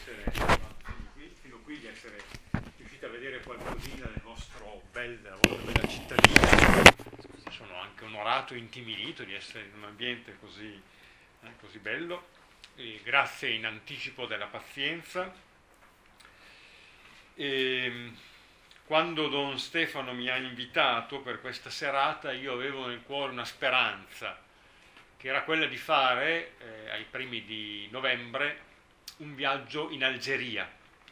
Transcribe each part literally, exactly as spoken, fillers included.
essere, fino qui, fino qui di essere riusciti a vedere qualcosina del nostro bel, della vostra bella cittadina. Sono anche onorato e intimidito di essere in un ambiente così, eh, così bello. E grazie in anticipo della pazienza. E quando Don Stefano mi ha invitato per questa serata, io avevo nel cuore una speranza, che era quella di fare eh, ai primi di novembre un viaggio in Algeria.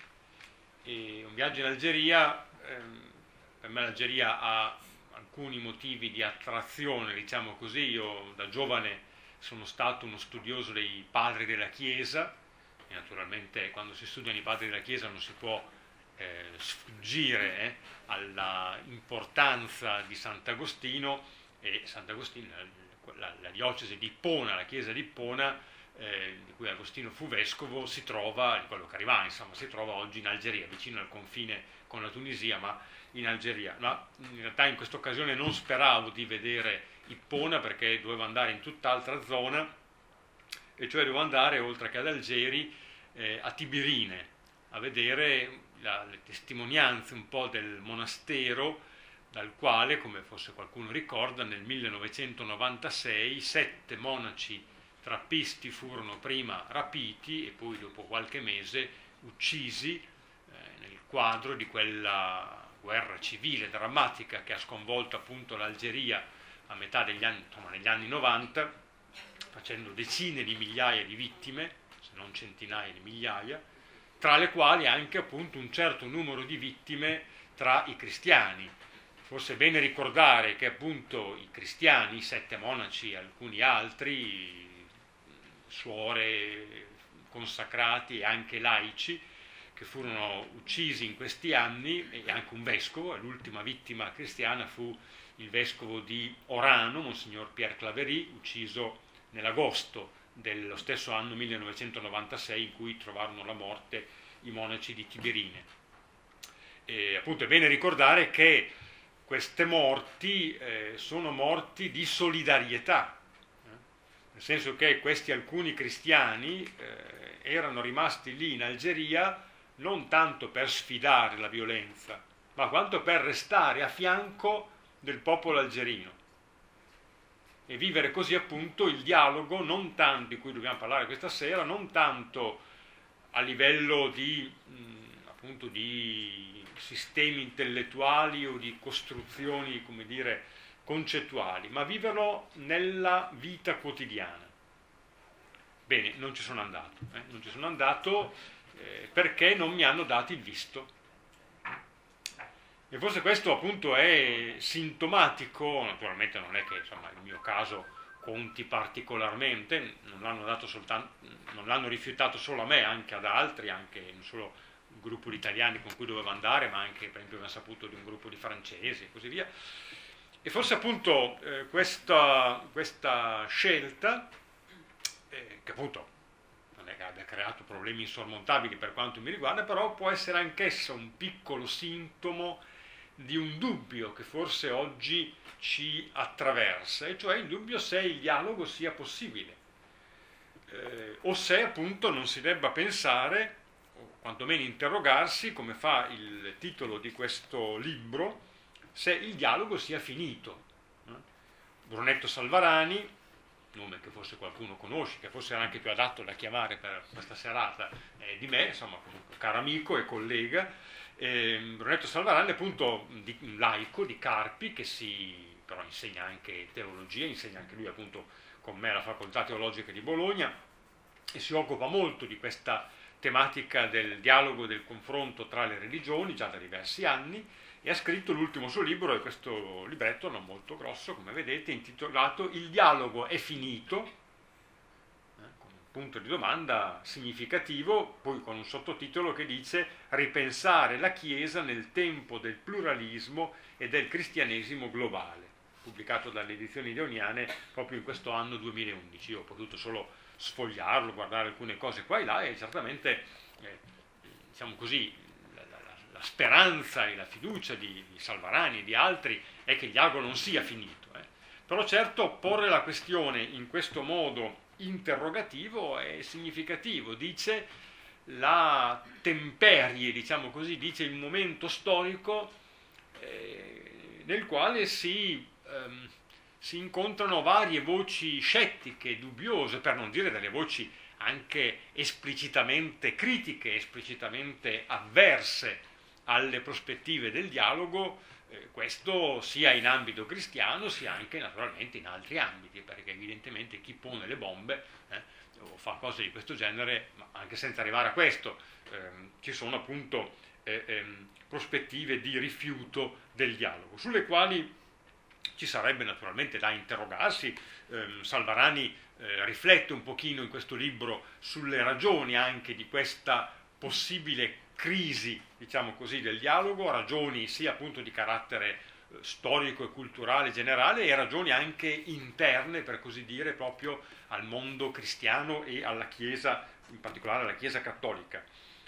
E un viaggio in Algeria, ehm, per me l'Algeria ha alcuni motivi di attrazione, diciamo così. Io da giovane sono stato uno studioso dei padri della Chiesa, e naturalmente quando si studiano i padri della Chiesa non si può eh, sfuggire eh, alla importanza di Sant'Agostino, e Sant'Agostino, la, la diocesi di Ippona, la chiesa di Ippona, eh, di cui Agostino fu vescovo, si trova, di quello che arriva, insomma, si trova oggi in Algeria, vicino al confine con la Tunisia, ma in Algeria. Ma in realtà in questa occasione non speravo di vedere Ippona, perché dovevo andare in tutt'altra zona, e cioè dovevo andare, oltre che ad Algeri, eh, a Tibirine, a vedere la, le testimonianze un po' del monastero, dal quale, come forse qualcuno ricorda, nel millenovecentonovantasei sette monaci trappisti furono prima rapiti e poi dopo qualche mese uccisi eh, nel quadro di quella guerra civile drammatica che ha sconvolto appunto l'Algeria a metà degli anni, insomma negli anni novanta, facendo decine di migliaia di vittime, se non centinaia di migliaia, tra le quali anche appunto un certo numero di vittime tra i cristiani. Forse è bene ricordare che appunto i cristiani, i sette monaci e alcuni altri, suore, consacrati e anche laici, che furono uccisi in questi anni, e anche un vescovo, l'ultima vittima cristiana fu il vescovo di Orano, Monsignor Pierre Claverie, ucciso nell'agosto dello stesso anno millenovecentonovantasei, in cui trovarono la morte i monaci di Tibirine. E appunto è bene ricordare che queste morti eh, sono morti di solidarietà, eh? Nel senso che questi alcuni cristiani eh, erano rimasti lì in Algeria non tanto per sfidare la violenza, ma quanto per restare a fianco del popolo algerino e vivere così appunto il dialogo, non tanto, di cui dobbiamo parlare questa sera, non tanto a livello di, mh, appunto, di sistemi intellettuali o di costruzioni, come dire, concettuali, ma viverlo nella vita quotidiana. Bene, non ci sono andato, eh? non ci sono andato eh, perché non mi hanno dato il visto. E forse questo appunto è sintomatico, naturalmente non è che insomma il mio caso conti particolarmente, non l'hanno dato soltanto, non l'hanno rifiutato solo a me, anche ad altri, anche non solo il gruppo di italiani con cui dovevo andare, ma anche per esempio abbiamo saputo di un gruppo di francesi e così via. E forse appunto eh, questa, questa scelta, eh, che appunto non è che abbia creato problemi insormontabili per quanto mi riguarda, però può essere anch'essa un piccolo sintomo di un dubbio che forse oggi ci attraversa, e cioè il dubbio se il dialogo sia possibile, eh, o se appunto non si debba pensare, o quantomeno interrogarsi, come fa il titolo di questo libro, se il dialogo sia finito. Eh? Brunetto Salvarani, nome che forse qualcuno conosce, che forse era anche più adatto da chiamare per questa serata eh, di me, insomma, comunque caro amico e collega, eh, Brunetto Salvarani appunto di, un laico di Carpi, che si però insegna anche teologia, insegna anche lui appunto con me alla facoltà teologica di Bologna, e si occupa molto di questa tematica del dialogo e del confronto tra le religioni già da diversi anni, e ha scritto l'ultimo suo libro, e questo libretto non molto grosso, come vedete, intitolato Il dialogo è finito, eh, con un punto di domanda significativo, poi con un sottotitolo che dice Ripensare la Chiesa nel tempo del pluralismo e del cristianesimo globale, pubblicato dalle edizioni Leoniane proprio in questo anno duemilaundici. Io ho potuto solo sfogliarlo, guardare alcune cose qua e là, e certamente, eh, diciamo così, la speranza e la fiducia di, di Salvarani e di altri è che il dialogo non sia finito. Eh. Però certo porre la questione in questo modo interrogativo è significativo. Dice la temperie, diciamo così, dice il momento storico eh, nel quale si, ehm, si incontrano varie voci scettiche, dubbiose, per non dire delle voci anche esplicitamente critiche, esplicitamente avverse alle prospettive del dialogo, eh, questo sia in ambito cristiano sia anche naturalmente in altri ambiti, perché evidentemente chi pone le bombe eh, o fa cose di questo genere, ma anche senza arrivare a questo, ehm, ci sono appunto eh, ehm, prospettive di rifiuto del dialogo, sulle quali ci sarebbe naturalmente da interrogarsi. ehm, Salvarani eh, riflette un pochino in questo libro sulle ragioni anche di questa possibile crisi, diciamo così, del dialogo, ragioni sia appunto di carattere eh, storico e culturale generale e ragioni anche interne, per così dire, proprio al mondo cristiano e alla Chiesa, in particolare alla Chiesa cattolica.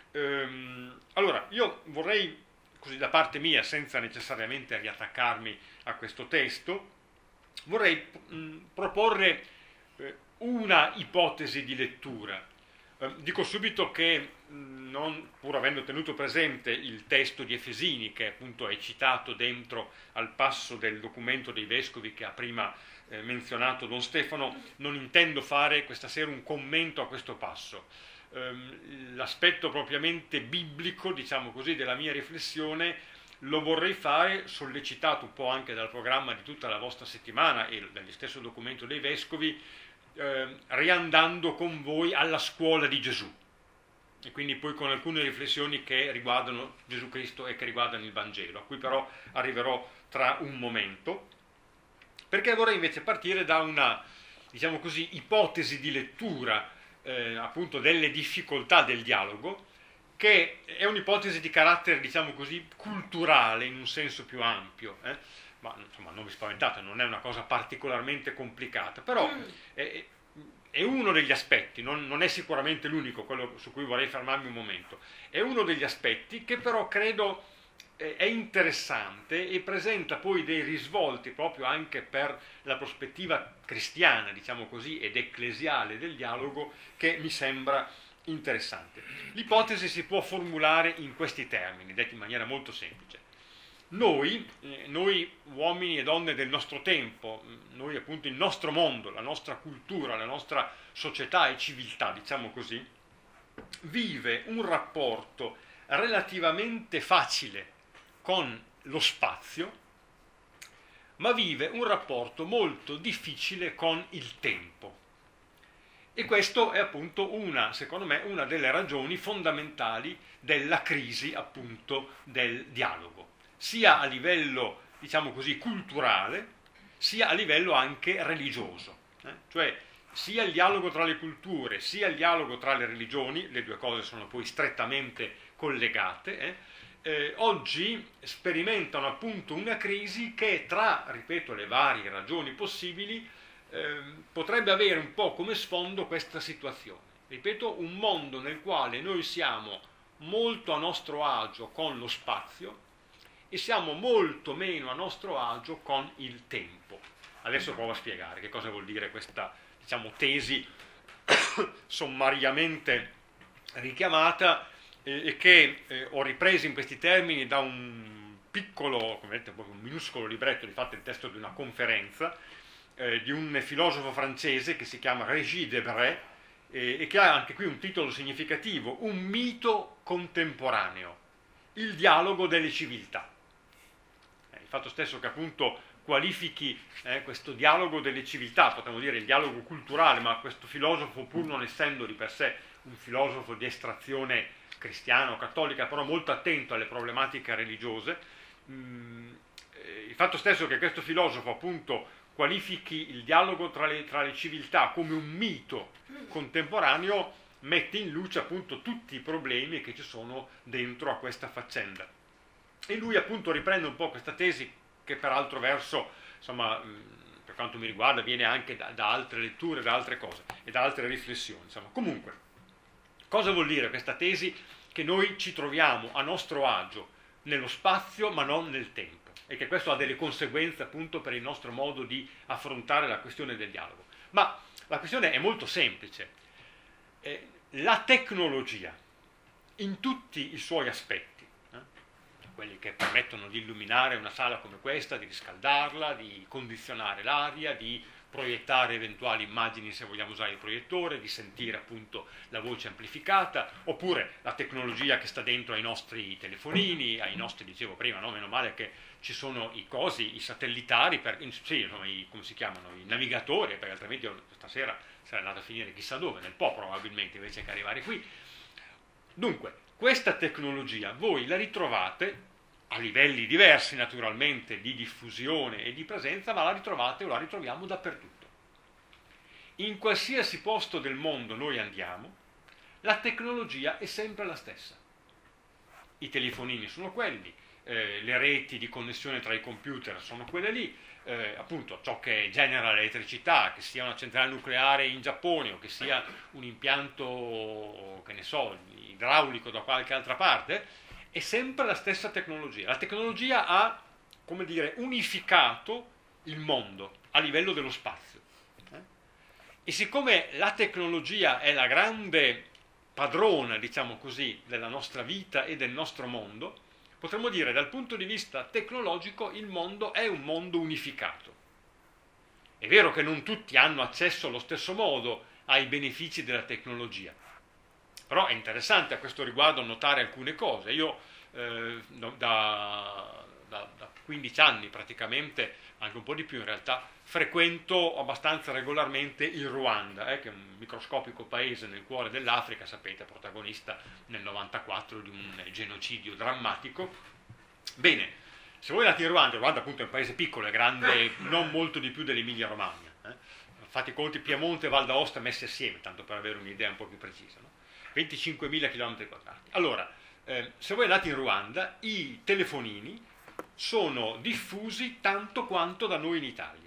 Ehm, allora, io vorrei, così da parte mia, senza necessariamente riattaccarmi a questo testo, vorrei mh, proporre eh, una ipotesi di lettura. Eh, dico subito che, mh, non, pur avendo tenuto presente il testo di Efesini, che appunto è citato dentro al passo del documento dei Vescovi che ha prima eh, menzionato Don Stefano, non intendo fare questa sera un commento a questo passo. Ehm, l'aspetto propriamente biblico, diciamo così, della mia riflessione lo vorrei fare, sollecitato un po' anche dal programma di tutta la vostra settimana e dallo stesso documento dei Vescovi, eh, riandando con voi alla scuola di Gesù, e quindi poi con alcune riflessioni che riguardano Gesù Cristo e che riguardano il Vangelo, a cui però arriverò tra un momento, perché vorrei invece partire da una, diciamo così, ipotesi di lettura eh, appunto delle difficoltà del dialogo, che è un'ipotesi di carattere, diciamo così, culturale in un senso più ampio, eh? Ma insomma non vi spaventate, non è una cosa particolarmente complicata, però è, è uno degli aspetti, non, non è sicuramente l'unico, quello su cui vorrei fermarmi un momento, è uno degli aspetti che però credo è interessante e presenta poi dei risvolti proprio anche per la prospettiva cristiana, diciamo così, ed ecclesiale del dialogo, che mi sembra interessante. L'ipotesi si può formulare in questi termini, detti in maniera molto semplice. Noi, eh, noi uomini e donne del nostro tempo, noi appunto il nostro mondo, la nostra cultura, la nostra società e civiltà, diciamo così, vive un rapporto relativamente facile con lo spazio, ma vive un rapporto molto difficile con il tempo. E questo è appunto una, secondo me, una delle ragioni fondamentali della crisi appunto del dialogo, sia a livello, diciamo così, culturale, sia a livello anche religioso. Eh? Cioè, sia il dialogo tra le culture, sia il dialogo tra le religioni, le due cose sono poi strettamente collegate, eh? Eh, oggi sperimentano appunto una crisi che tra, ripeto, le varie ragioni possibili, eh, potrebbe avere un po' come sfondo questa situazione. Ripeto, un mondo nel quale noi siamo molto a nostro agio con lo spazio e siamo molto meno a nostro agio con il tempo. Adesso provo a spiegare che cosa vuol dire questa, diciamo, tesi sommariamente richiamata eh, e che eh, ho ripreso in questi termini da un piccolo, come vedete, un minuscolo libretto, di fatto il testo di una conferenza eh, di un filosofo francese che si chiama Régis Debray eh, e che ha anche qui un titolo significativo: Un mito contemporaneo, il dialogo delle civiltà. Eh, il fatto stesso che appunto qualifichi eh, questo dialogo delle civiltà, potremmo dire il dialogo culturale, ma questo filosofo, pur non essendo di per sé un filosofo di estrazione cristiana o cattolica, però molto attento alle problematiche religiose, mh, eh, il fatto stesso che questo filosofo appunto qualifichi il dialogo tra le, tra le civiltà come un mito contemporaneo mette in luce appunto tutti i problemi che ci sono dentro a questa faccenda. E lui appunto riprende un po' questa tesi, che per altro verso, insomma, per quanto mi riguarda, viene anche da, da altre letture, da altre cose e da altre riflessioni. Insomma. Comunque, cosa vuol dire questa tesi? Che noi ci troviamo a nostro agio nello spazio ma non nel tempo, e che questo ha delle conseguenze appunto per il nostro modo di affrontare la questione del dialogo. Ma la questione è molto semplice. Eh, la tecnologia in tutti i suoi aspetti, eh? Quelli che permettono di illuminare una sala come questa, di riscaldarla, di condizionare l'aria, di proiettare eventuali immagini se vogliamo usare il proiettore, di sentire appunto la voce amplificata, oppure la tecnologia che sta dentro ai nostri telefonini, ai nostri, dicevo prima, no? Meno male che ci sono i cosi, i satellitari, per, sì, insomma, i, come si chiamano, i navigatori, perché altrimenti io stasera sarei andato a finire chissà dove, nel Po probabilmente, invece che arrivare qui. Dunque, questa tecnologia voi la ritrovate a livelli diversi naturalmente di diffusione e di presenza, ma la ritrovate o la ritroviamo dappertutto. In qualsiasi posto del mondo noi andiamo, la tecnologia è sempre la stessa. I telefonini sono quelli, eh, le reti di connessione tra i computer sono quelle lì, eh, appunto ciò che genera l'elettricità, che sia una centrale nucleare in Giappone o che sia un impianto, che ne so, idraulico da qualche altra parte, è sempre la stessa tecnologia. La tecnologia ha, come dire, unificato il mondo a livello dello spazio. Eh? E siccome la tecnologia è la grande padrona, diciamo così, della nostra vita e del nostro mondo, potremmo dire dal punto di vista tecnologico il mondo è un mondo unificato. È vero che non tutti hanno accesso allo stesso modo ai benefici della tecnologia, però è interessante a questo riguardo notare alcune cose. Io eh, da, da, da quindici anni praticamente, anche un po' di più in realtà, frequento abbastanza regolarmente il Ruanda, eh, che è un microscopico paese nel cuore dell'Africa, sapete, protagonista nel novantaquattro di un genocidio drammatico. Bene, se voi andate in Ruanda, il Ruanda appunto è un paese piccolo, è grande non molto di più dell'Emilia Romagna, eh? Fate i conti Piemonte e Val d'Aosta messi assieme, tanto per avere un'idea un po' più precisa, no? venticinquemila chilometri quadrati. Allora, eh, se voi andate in Ruanda, i telefonini sono diffusi tanto quanto da noi in Italia.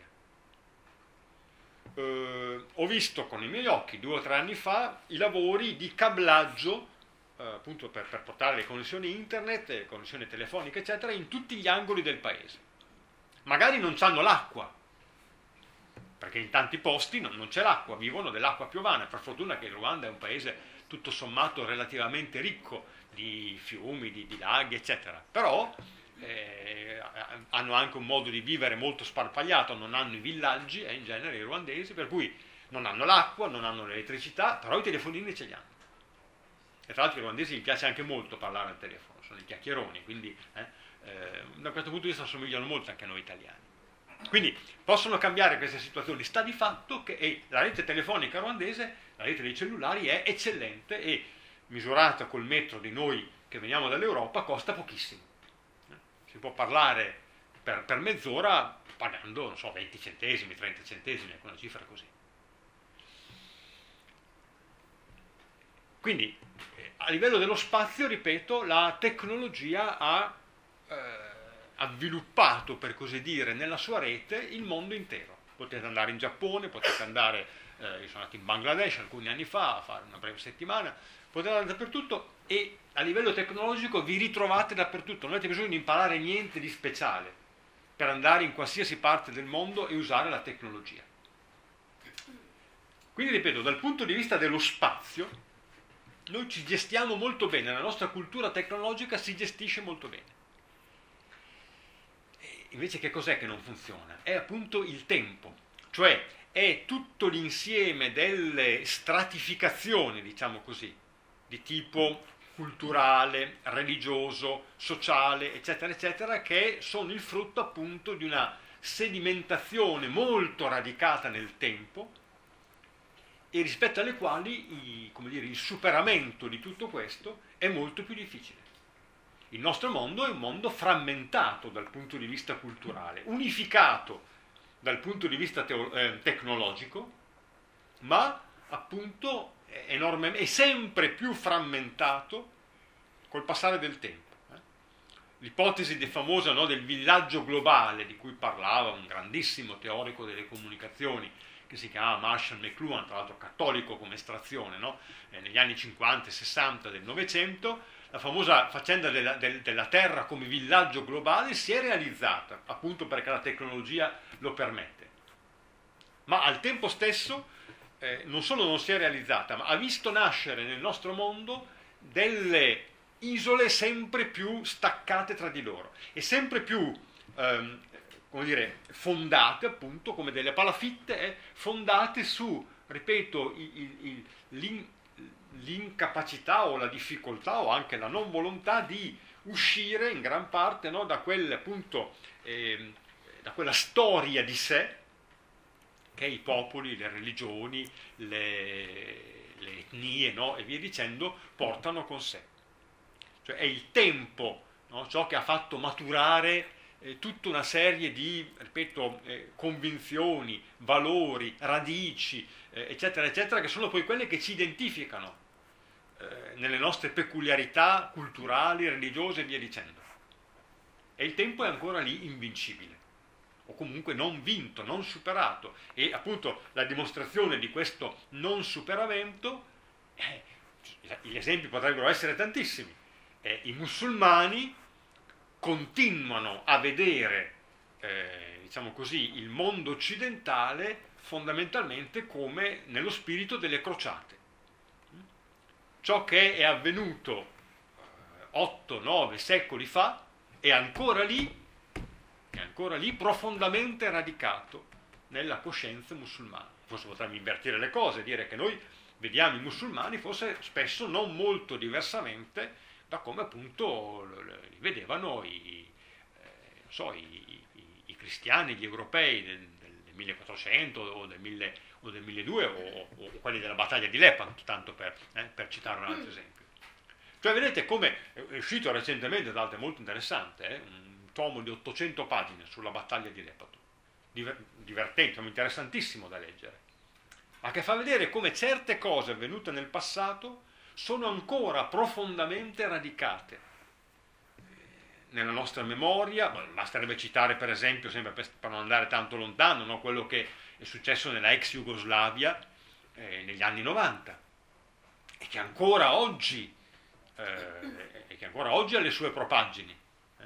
Eh, ho visto con i miei occhi due o tre anni fa i lavori di cablaggio, eh, appunto per, per portare le connessioni internet, le connessioni telefoniche, eccetera, in tutti gli angoli del paese. Magari non c'hanno l'acqua, perché in tanti posti non, non c'è l'acqua, vivono dell'acqua piovana. Per fortuna che il Ruanda è un paese tutto sommato relativamente ricco di fiumi, di, di laghi, eccetera. Però eh, hanno anche un modo di vivere molto sparpagliato, non hanno i villaggi, eh, in genere i ruandesi, per cui non hanno l'acqua, non hanno l'elettricità, però i telefonini ce li hanno. E tra l'altro ai ruandesi gli piace anche molto parlare al telefono, sono i chiacchieroni, quindi eh, eh, da questo punto di vista assomigliano molto anche a noi italiani. Quindi possono cambiare queste situazioni. Sta di fatto che eh, la rete telefonica ruandese, la rete dei cellulari, è eccellente e misurata col metro di noi che veniamo dall'Europa costa pochissimo. Si può parlare per, per mezz'ora pagando, non so, venti centesimi, trenta centesimi, ecco una cifra così. Quindi a livello dello spazio, ripeto, la tecnologia ha eh, ha sviluppato, per così dire, nella sua rete il mondo intero. Potete andare in Giappone, potete andare, eh, io sono andato in Bangladesh alcuni anni fa a fare una breve settimana, potete andare dappertutto e a livello tecnologico vi ritrovate dappertutto, non avete bisogno di imparare niente di speciale per andare in qualsiasi parte del mondo e usare la tecnologia. Quindi, ripeto, dal punto di vista dello spazio, noi ci gestiamo molto bene, la nostra cultura tecnologica si gestisce molto bene. Invece che cos'è che non funziona? È appunto il tempo, cioè è tutto l'insieme delle stratificazioni, diciamo così, di tipo culturale, religioso, sociale, eccetera, eccetera, che sono il frutto appunto di una sedimentazione molto radicata nel tempo e rispetto alle quali i, come dire, il superamento di tutto questo è molto più difficile. Il nostro mondo è un mondo frammentato dal punto di vista culturale, unificato dal punto di vista teo- eh, tecnologico, ma appunto è, enorme, è sempre più frammentato col passare del tempo. Eh? L'ipotesi de famosa, no, del villaggio globale di cui parlava un grandissimo teorico delle comunicazioni che si chiamava Marshall McLuhan, tra l'altro cattolico come estrazione, no? eh, negli anni cinquanta e sessanta del Novecento, la famosa faccenda della, del, della Terra come villaggio globale si è realizzata, appunto perché la tecnologia lo permette. Ma al tempo stesso, eh, non solo non si è realizzata, ma ha visto nascere nel nostro mondo delle isole sempre più staccate tra di loro e sempre più ehm, come dire, fondate appunto come delle palafitte, eh, fondate su, ripeto, il, il, l'in, l'incapacità o la difficoltà o anche la non volontà di uscire in gran parte, no, da quel appunto eh, da quella storia di sé che i popoli, le religioni, le, le etnie, no, e via dicendo portano con sé. Cioè è il tempo, no, ciò che ha fatto maturare eh, tutta una serie di, ripeto, eh, convinzioni, valori, radici, eh, eccetera, eccetera, che sono poi quelle che ci identificano eh, nelle nostre peculiarità culturali, religiose e via dicendo. E il tempo è ancora lì invincibile, o comunque non vinto, non superato. E appunto la dimostrazione di questo non superamento, eh, gli esempi potrebbero essere tantissimi. Eh, I musulmani continuano a vedere, eh, diciamo così, il mondo occidentale fondamentalmente come nello spirito delle crociate. Ciò che è avvenuto otto nove secoli fa è ancora lì, è ancora lì profondamente radicato nella coscienza musulmana. Forse potremmo invertire le cose, dire che noi vediamo i musulmani forse spesso non molto diversamente da come appunto li vedevano i, eh, non so, i, i, i cristiani, gli europei del, del millequattrocento o del, mille, o del milleduecento o, o quelli della battaglia di Lepanto, tanto per, eh, per citare un altro esempio. Cioè vedete come è uscito recentemente, tra l'altro è molto interessante, eh, un tomo di ottocento pagine sulla battaglia di Lepanto, Diver, divertente, interessantissimo da leggere, ma che fa vedere come certe cose avvenute nel passato sono ancora profondamente radicate nella nostra memoria. Basterebbe citare per esempio, sempre per, per non andare tanto lontano, no, quello che è successo nella ex Jugoslavia eh, negli anni novanta e che ancora oggi eh, e che ancora oggi ha le sue propaggini. Eh?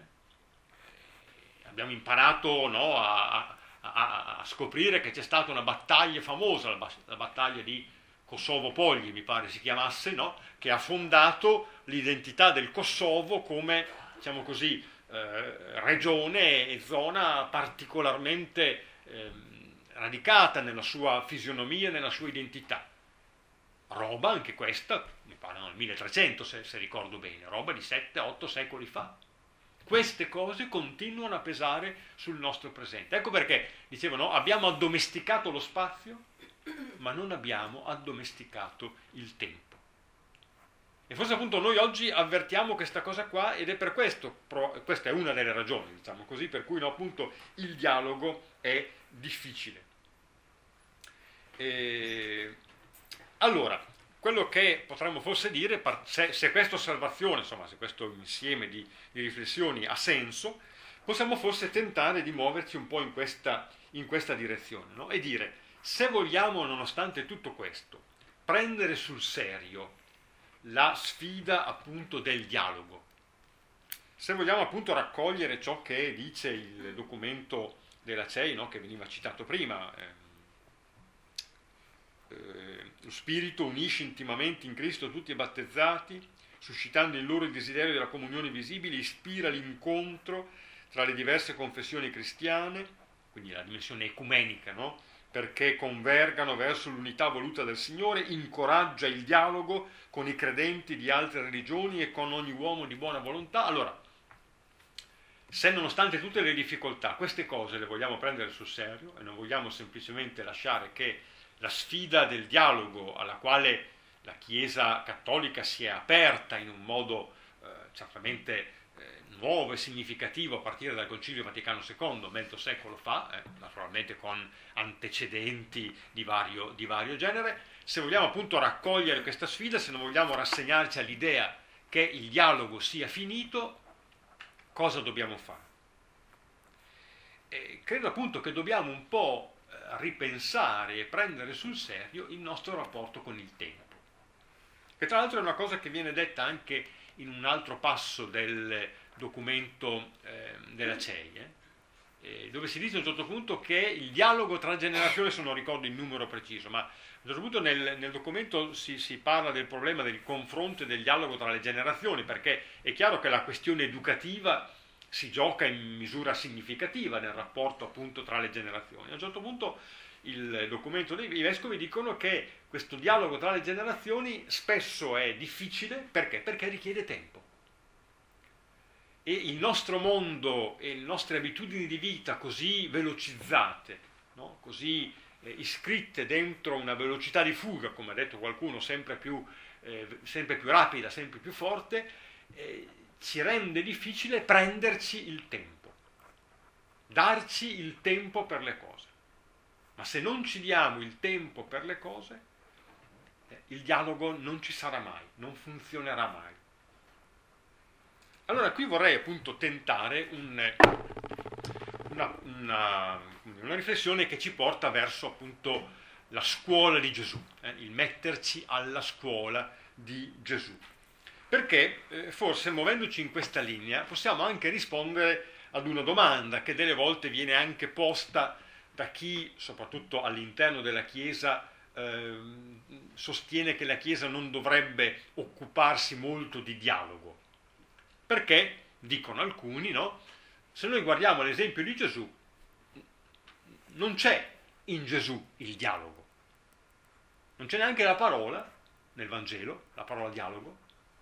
Abbiamo imparato, no, a, a, a scoprire che c'è stata una battaglia famosa, la, la battaglia di Kosovo Pogli, mi pare si chiamasse, no? Che ha fondato l'identità del Kosovo come, diciamo così, eh, regione e zona particolarmente eh, radicata nella sua fisionomia e nella sua identità. Roba anche questa, mi pare nel milletrecento se, se ricordo bene, roba di sette otto secoli fa. Queste cose continuano a pesare sul nostro presente. Ecco perché, dicevo, no? Abbiamo addomesticato lo spazio, ma non abbiamo addomesticato il tempo. E forse appunto noi oggi avvertiamo questa cosa qua ed è per questo, questa è una delle ragioni, diciamo così, per cui no, appunto il dialogo è difficile. E allora, quello che potremmo forse dire, se, se questa osservazione, insomma, se questo insieme di, di riflessioni ha senso, possiamo forse tentare di muoverci un po' in questa, in questa direzione, no? E dire, se vogliamo, nonostante tutto questo, prendere sul serio la sfida appunto del dialogo, se vogliamo appunto raccogliere ciò che dice il documento della C E I, no, che veniva citato prima, eh, eh, lo spirito unisce intimamente in Cristo tutti i battezzati, suscitando in loro il desiderio della comunione visibile, ispira l'incontro tra le diverse confessioni cristiane, quindi la dimensione ecumenica, no? Perché convergano verso l'unità voluta del Signore, incoraggia il dialogo con i credenti di altre religioni e con ogni uomo di buona volontà. Allora, se nonostante tutte le difficoltà queste cose le vogliamo prendere sul serio e non vogliamo semplicemente lasciare che la sfida del dialogo alla quale la Chiesa cattolica si è aperta in un modo eh, certamente nuovo e significativo a partire dal Concilio Vaticano secondo, mezzo secolo fa, eh, naturalmente con antecedenti di vario, di vario genere, se vogliamo appunto raccogliere questa sfida, se non vogliamo rassegnarci all'idea che il dialogo sia finito, cosa dobbiamo fare? E credo appunto che dobbiamo un po' ripensare e prendere sul serio il nostro rapporto con il tempo, che tra l'altro è una cosa che viene detta anche in un altro passo del documento eh, della C E I, eh? eh, dove si dice a un certo punto che il dialogo tra generazioni, se non ricordo il numero preciso, ma a un certo punto nel, nel documento si, si parla del problema del confronto e del dialogo tra le generazioni, perché è chiaro che la questione educativa si gioca in misura significativa nel rapporto appunto tra le generazioni. A un certo punto il documento dei vescovi dicono che questo dialogo tra le generazioni spesso è difficile, perché? Perché richiede tempo. E il nostro mondo e le nostre abitudini di vita così velocizzate, no? Così eh, iscritte dentro una velocità di fuga, come ha detto qualcuno, sempre più, eh, sempre più rapida, sempre più forte, eh, ci rende difficile prenderci il tempo, darci il tempo per le cose. Ma se non ci diamo il tempo per le cose, eh, il dialogo non ci sarà mai, non funzionerà mai. Allora qui vorrei appunto tentare un, una, una, una riflessione che ci porta verso appunto la scuola di Gesù, eh, il metterci alla scuola di Gesù. Perché eh, forse muovendoci in questa linea possiamo anche rispondere ad una domanda che delle volte viene anche posta da chi, soprattutto all'interno della Chiesa, eh, sostiene che la Chiesa non dovrebbe occuparsi molto di dialogo. Perché, dicono alcuni, no? Se noi guardiamo l'esempio di Gesù, non c'è in Gesù il dialogo. Non c'è neanche la parola nel Vangelo, la parola dialogo.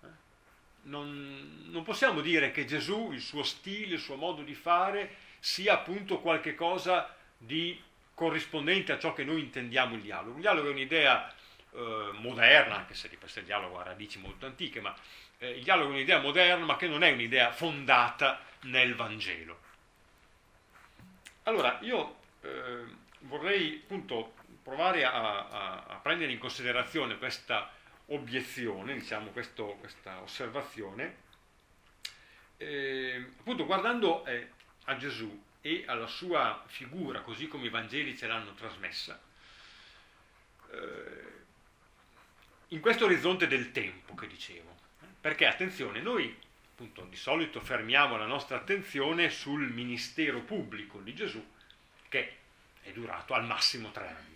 Non, non possiamo dire che Gesù, il suo stile, il suo modo di fare, sia appunto qualche cosa di corrispondente a ciò che noi intendiamo il dialogo. Il dialogo è un'idea eh, moderna, anche se di per sé il dialogo ha radici molto antiche, ma eh, il dialogo è un'idea moderna, ma che non è un'idea fondata nel Vangelo. Allora, io eh, vorrei appunto provare a, a, a prendere in considerazione questa obiezione, diciamo, questo, questa osservazione, eh, appunto guardando eh, a Gesù e alla sua figura, così come i Vangeli ce l'hanno trasmessa, eh, in questo orizzonte del tempo che dicevo. Eh? Perché, attenzione, noi appunto di solito fermiamo la nostra attenzione sul ministero pubblico di Gesù, che è durato al massimo tre anni.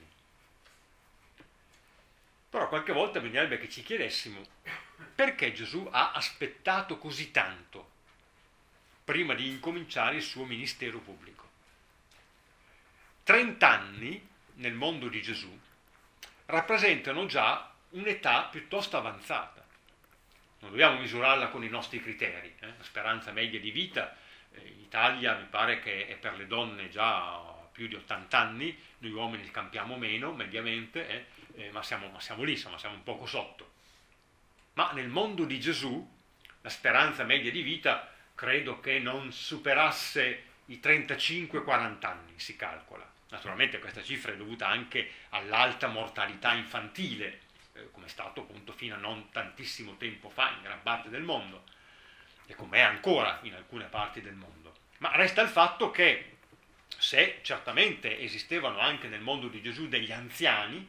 Però qualche volta bisognerebbe che ci chiedessimo perché Gesù ha aspettato così tanto prima di incominciare il suo ministero pubblico. Trent'anni nel mondo di Gesù rappresentano già un'età piuttosto avanzata. Non dobbiamo misurarla con i nostri criteri. Eh? La speranza media di vita eh, in Italia mi pare che è per le donne già più di ottanta anni, noi uomini campiamo meno mediamente, eh? Eh, ma, siamo, ma siamo lì, insomma, siamo un poco sotto. Ma nel mondo di Gesù la speranza media di vita credo che non superasse i trentacinque quaranta anni, si calcola. Naturalmente questa cifra è dovuta anche all'alta mortalità infantile, eh, come è stato appunto fino a non tantissimo tempo fa in gran parte del mondo, e come è ancora in alcune parti del mondo. Ma resta il fatto che se certamente esistevano anche nel mondo di Gesù degli anziani,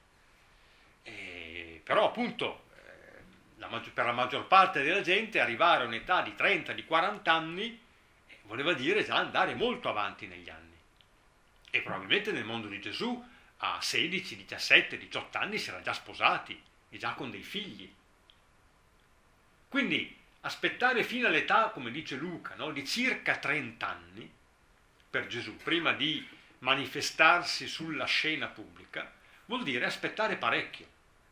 eh, però appunto La maggior, per la maggior parte della gente arrivare a un'età di trenta, di quaranta anni eh, voleva dire già andare molto avanti negli anni. E probabilmente nel mondo di Gesù a sedici, diciassette, diciotto anni si era già sposati e già con dei figli. Quindi aspettare fino all'età, come dice Luca, no, di circa trenta anni per Gesù, prima di manifestarsi sulla scena pubblica, vuol dire aspettare parecchio.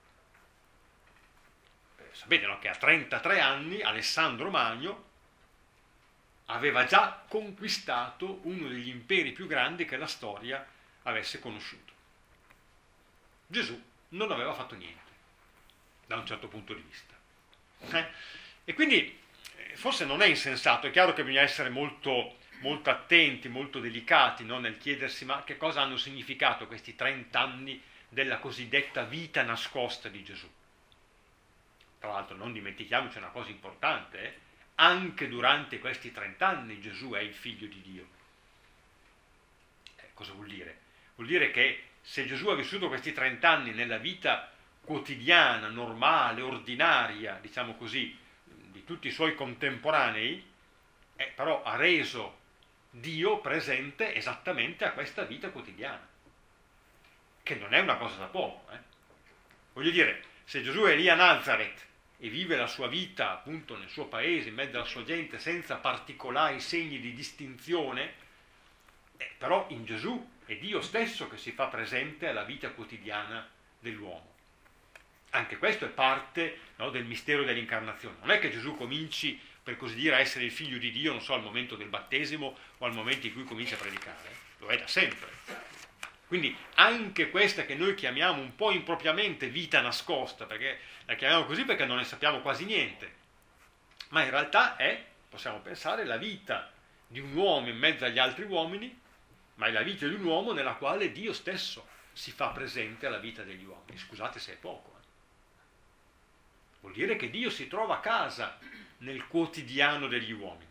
Sapete, no, che a trentatré anni Alessandro Magno aveva già conquistato uno degli imperi più grandi che la storia avesse conosciuto. Gesù non aveva fatto niente, da un certo punto di vista. Eh? E quindi eh, forse non è insensato, è chiaro che bisogna essere molto, molto attenti, molto delicati, no, nel chiedersi ma che cosa hanno significato questi trent'anni della cosiddetta vita nascosta di Gesù. Tra l'altro non dimentichiamoci una cosa importante, eh? Anche durante questi trent'anni Gesù è il figlio di Dio. Eh, cosa vuol dire? Vuol dire che se Gesù ha vissuto questi trent'anni nella vita quotidiana, normale, ordinaria, diciamo così, di tutti i suoi contemporanei, eh, però ha reso Dio presente esattamente a questa vita quotidiana, che non è una cosa da poco. Eh? Voglio dire, se Gesù è lì a Nazareth e vive la sua vita appunto nel suo paese, in mezzo alla sua gente, senza particolari segni di distinzione, eh, però in Gesù è Dio stesso che si fa presente alla vita quotidiana dell'uomo. Anche questo è parte, no, del mistero dell'incarnazione. Non è che Gesù cominci, per così dire, a essere il figlio di Dio, non so, al momento del battesimo o al momento in cui comincia a predicare. Lo è da sempre. Quindi anche questa che noi chiamiamo un po' impropriamente vita nascosta, perché la chiamiamo così perché non ne sappiamo quasi niente, ma in realtà è, possiamo pensare, la vita di un uomo in mezzo agli altri uomini, ma è la vita di un uomo nella quale Dio stesso si fa presente alla vita degli uomini. Scusate se è poco. Eh. Vuol dire che Dio si trova a casa nel quotidiano degli uomini.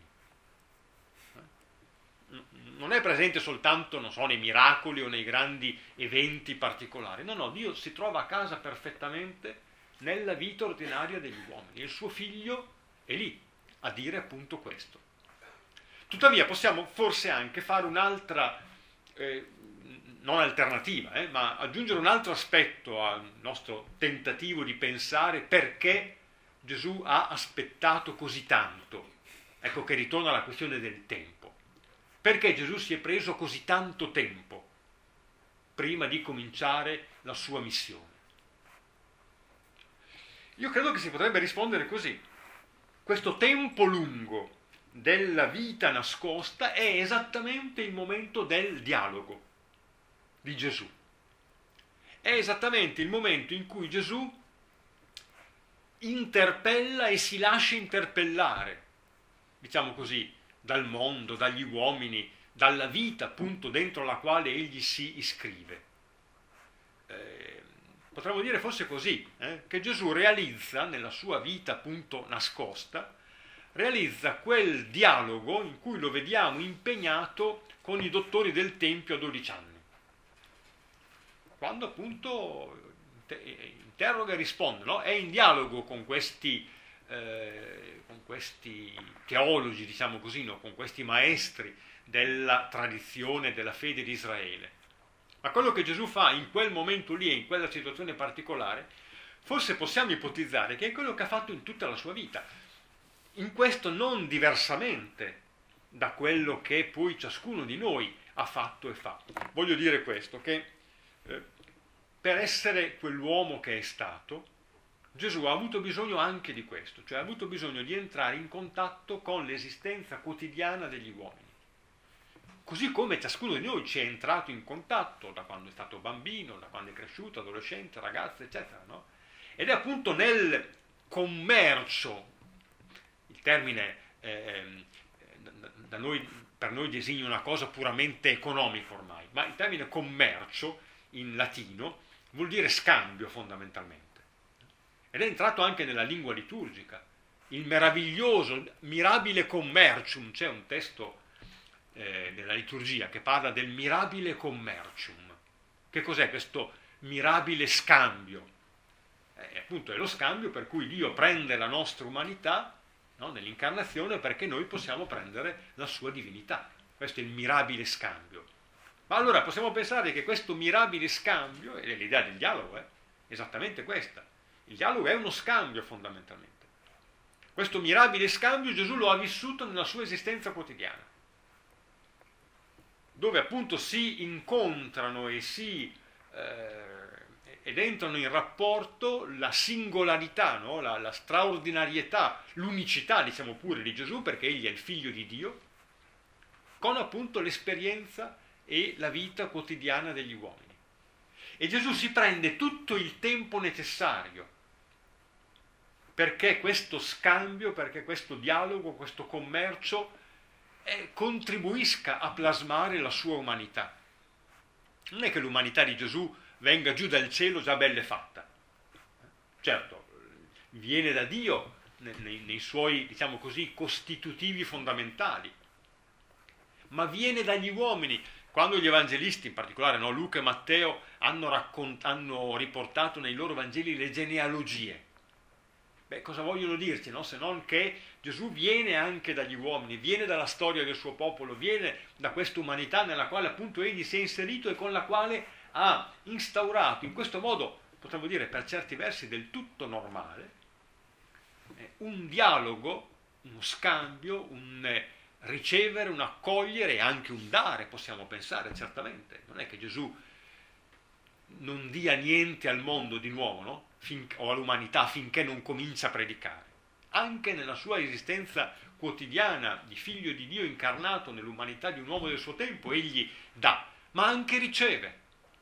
Non è presente soltanto, non so, nei miracoli o nei grandi eventi particolari. No, no, Dio si trova a casa perfettamente nella vita ordinaria degli uomini. Il suo figlio è lì a dire appunto questo. Tuttavia possiamo forse anche fare un'altra, eh, non alternativa, eh, ma aggiungere un altro aspetto al nostro tentativo di pensare perché Gesù ha aspettato così tanto. Ecco che ritorna alla questione del tempo. Perché Gesù si è preso così tanto tempo prima di cominciare la sua missione? Io credo che si potrebbe rispondere così. Questo tempo lungo della vita nascosta è esattamente il momento del dialogo di Gesù. È esattamente il momento in cui Gesù interpella e si lascia interpellare, diciamo così, dal mondo, dagli uomini, dalla vita appunto dentro la quale egli si iscrive. Eh, potremmo dire forse così, eh, che Gesù realizza nella sua vita appunto nascosta, realizza quel dialogo in cui lo vediamo impegnato con i dottori del Tempio a dodici anni. Quando appunto interroga e risponde, no? È in dialogo con questi Eh, con questi teologi, diciamo così, no? Con questi maestri della tradizione, della fede di Israele. Ma quello che Gesù fa in quel momento lì e in quella situazione particolare, forse possiamo ipotizzare che è quello che ha fatto in tutta la sua vita. In questo non diversamente da quello che poi ciascuno di noi ha fatto e fa. Voglio dire questo, che eh, per essere quell'uomo che è stato, Gesù ha avuto bisogno anche di questo, cioè ha avuto bisogno di entrare in contatto con l'esistenza quotidiana degli uomini. Così come ciascuno di noi ci è entrato in contatto da quando è stato bambino, da quando è cresciuto, adolescente, ragazzo, eccetera, no? Ed è appunto nel commercio, il termine eh, da noi, per noi designa una cosa puramente economica ormai, ma il termine commercio in latino vuol dire scambio fondamentalmente. Ed è entrato anche nella lingua liturgica. Il meraviglioso, mirabile commercium, c'è un testo eh, della liturgia che parla del mirabile commercium. Che cos'è questo mirabile scambio? Eh, appunto è lo scambio per cui Dio prende la nostra umanità, no, nell'incarnazione, perché noi possiamo prendere la sua divinità. Questo è il mirabile scambio. Ma allora possiamo pensare che questo mirabile scambio, e l'idea del dialogo è esattamente questa, il dialogo è uno scambio fondamentalmente. Questo mirabile scambio Gesù lo ha vissuto nella sua esistenza quotidiana, dove appunto si incontrano e si eh, ed entrano in rapporto la singolarità, no? la, la straordinarietà, l'unicità, diciamo pure, di Gesù, perché egli è il figlio di Dio, con appunto l'esperienza e la vita quotidiana degli uomini. E Gesù si prende tutto il tempo necessario perché questo scambio, perché questo dialogo, questo commercio eh, contribuisca a plasmare la sua umanità. Non è che l'umanità di Gesù venga giù dal cielo già bella e fatta. Certo, viene da Dio nei, nei suoi, diciamo così, costitutivi fondamentali, ma viene dagli uomini. Quando gli evangelisti, in particolare no, Luca e Matteo, hanno, raccont- hanno riportato nei loro Vangeli le genealogie Beh, cosa vogliono dirci, no? Se non che Gesù viene anche dagli uomini, viene dalla storia del suo popolo, viene da questa umanità nella quale appunto egli si è inserito e con la quale ha instaurato in questo modo, potremmo dire per certi versi del tutto normale, eh, un dialogo, uno scambio, un eh, ricevere, un accogliere e anche un dare, possiamo pensare certamente. Non è che Gesù non dia niente al mondo di nuovo, no? Fin, o all'umanità finché non comincia a predicare. Anche nella sua esistenza quotidiana di figlio di Dio incarnato nell'umanità di un uomo del suo tempo, egli dà, ma anche riceve,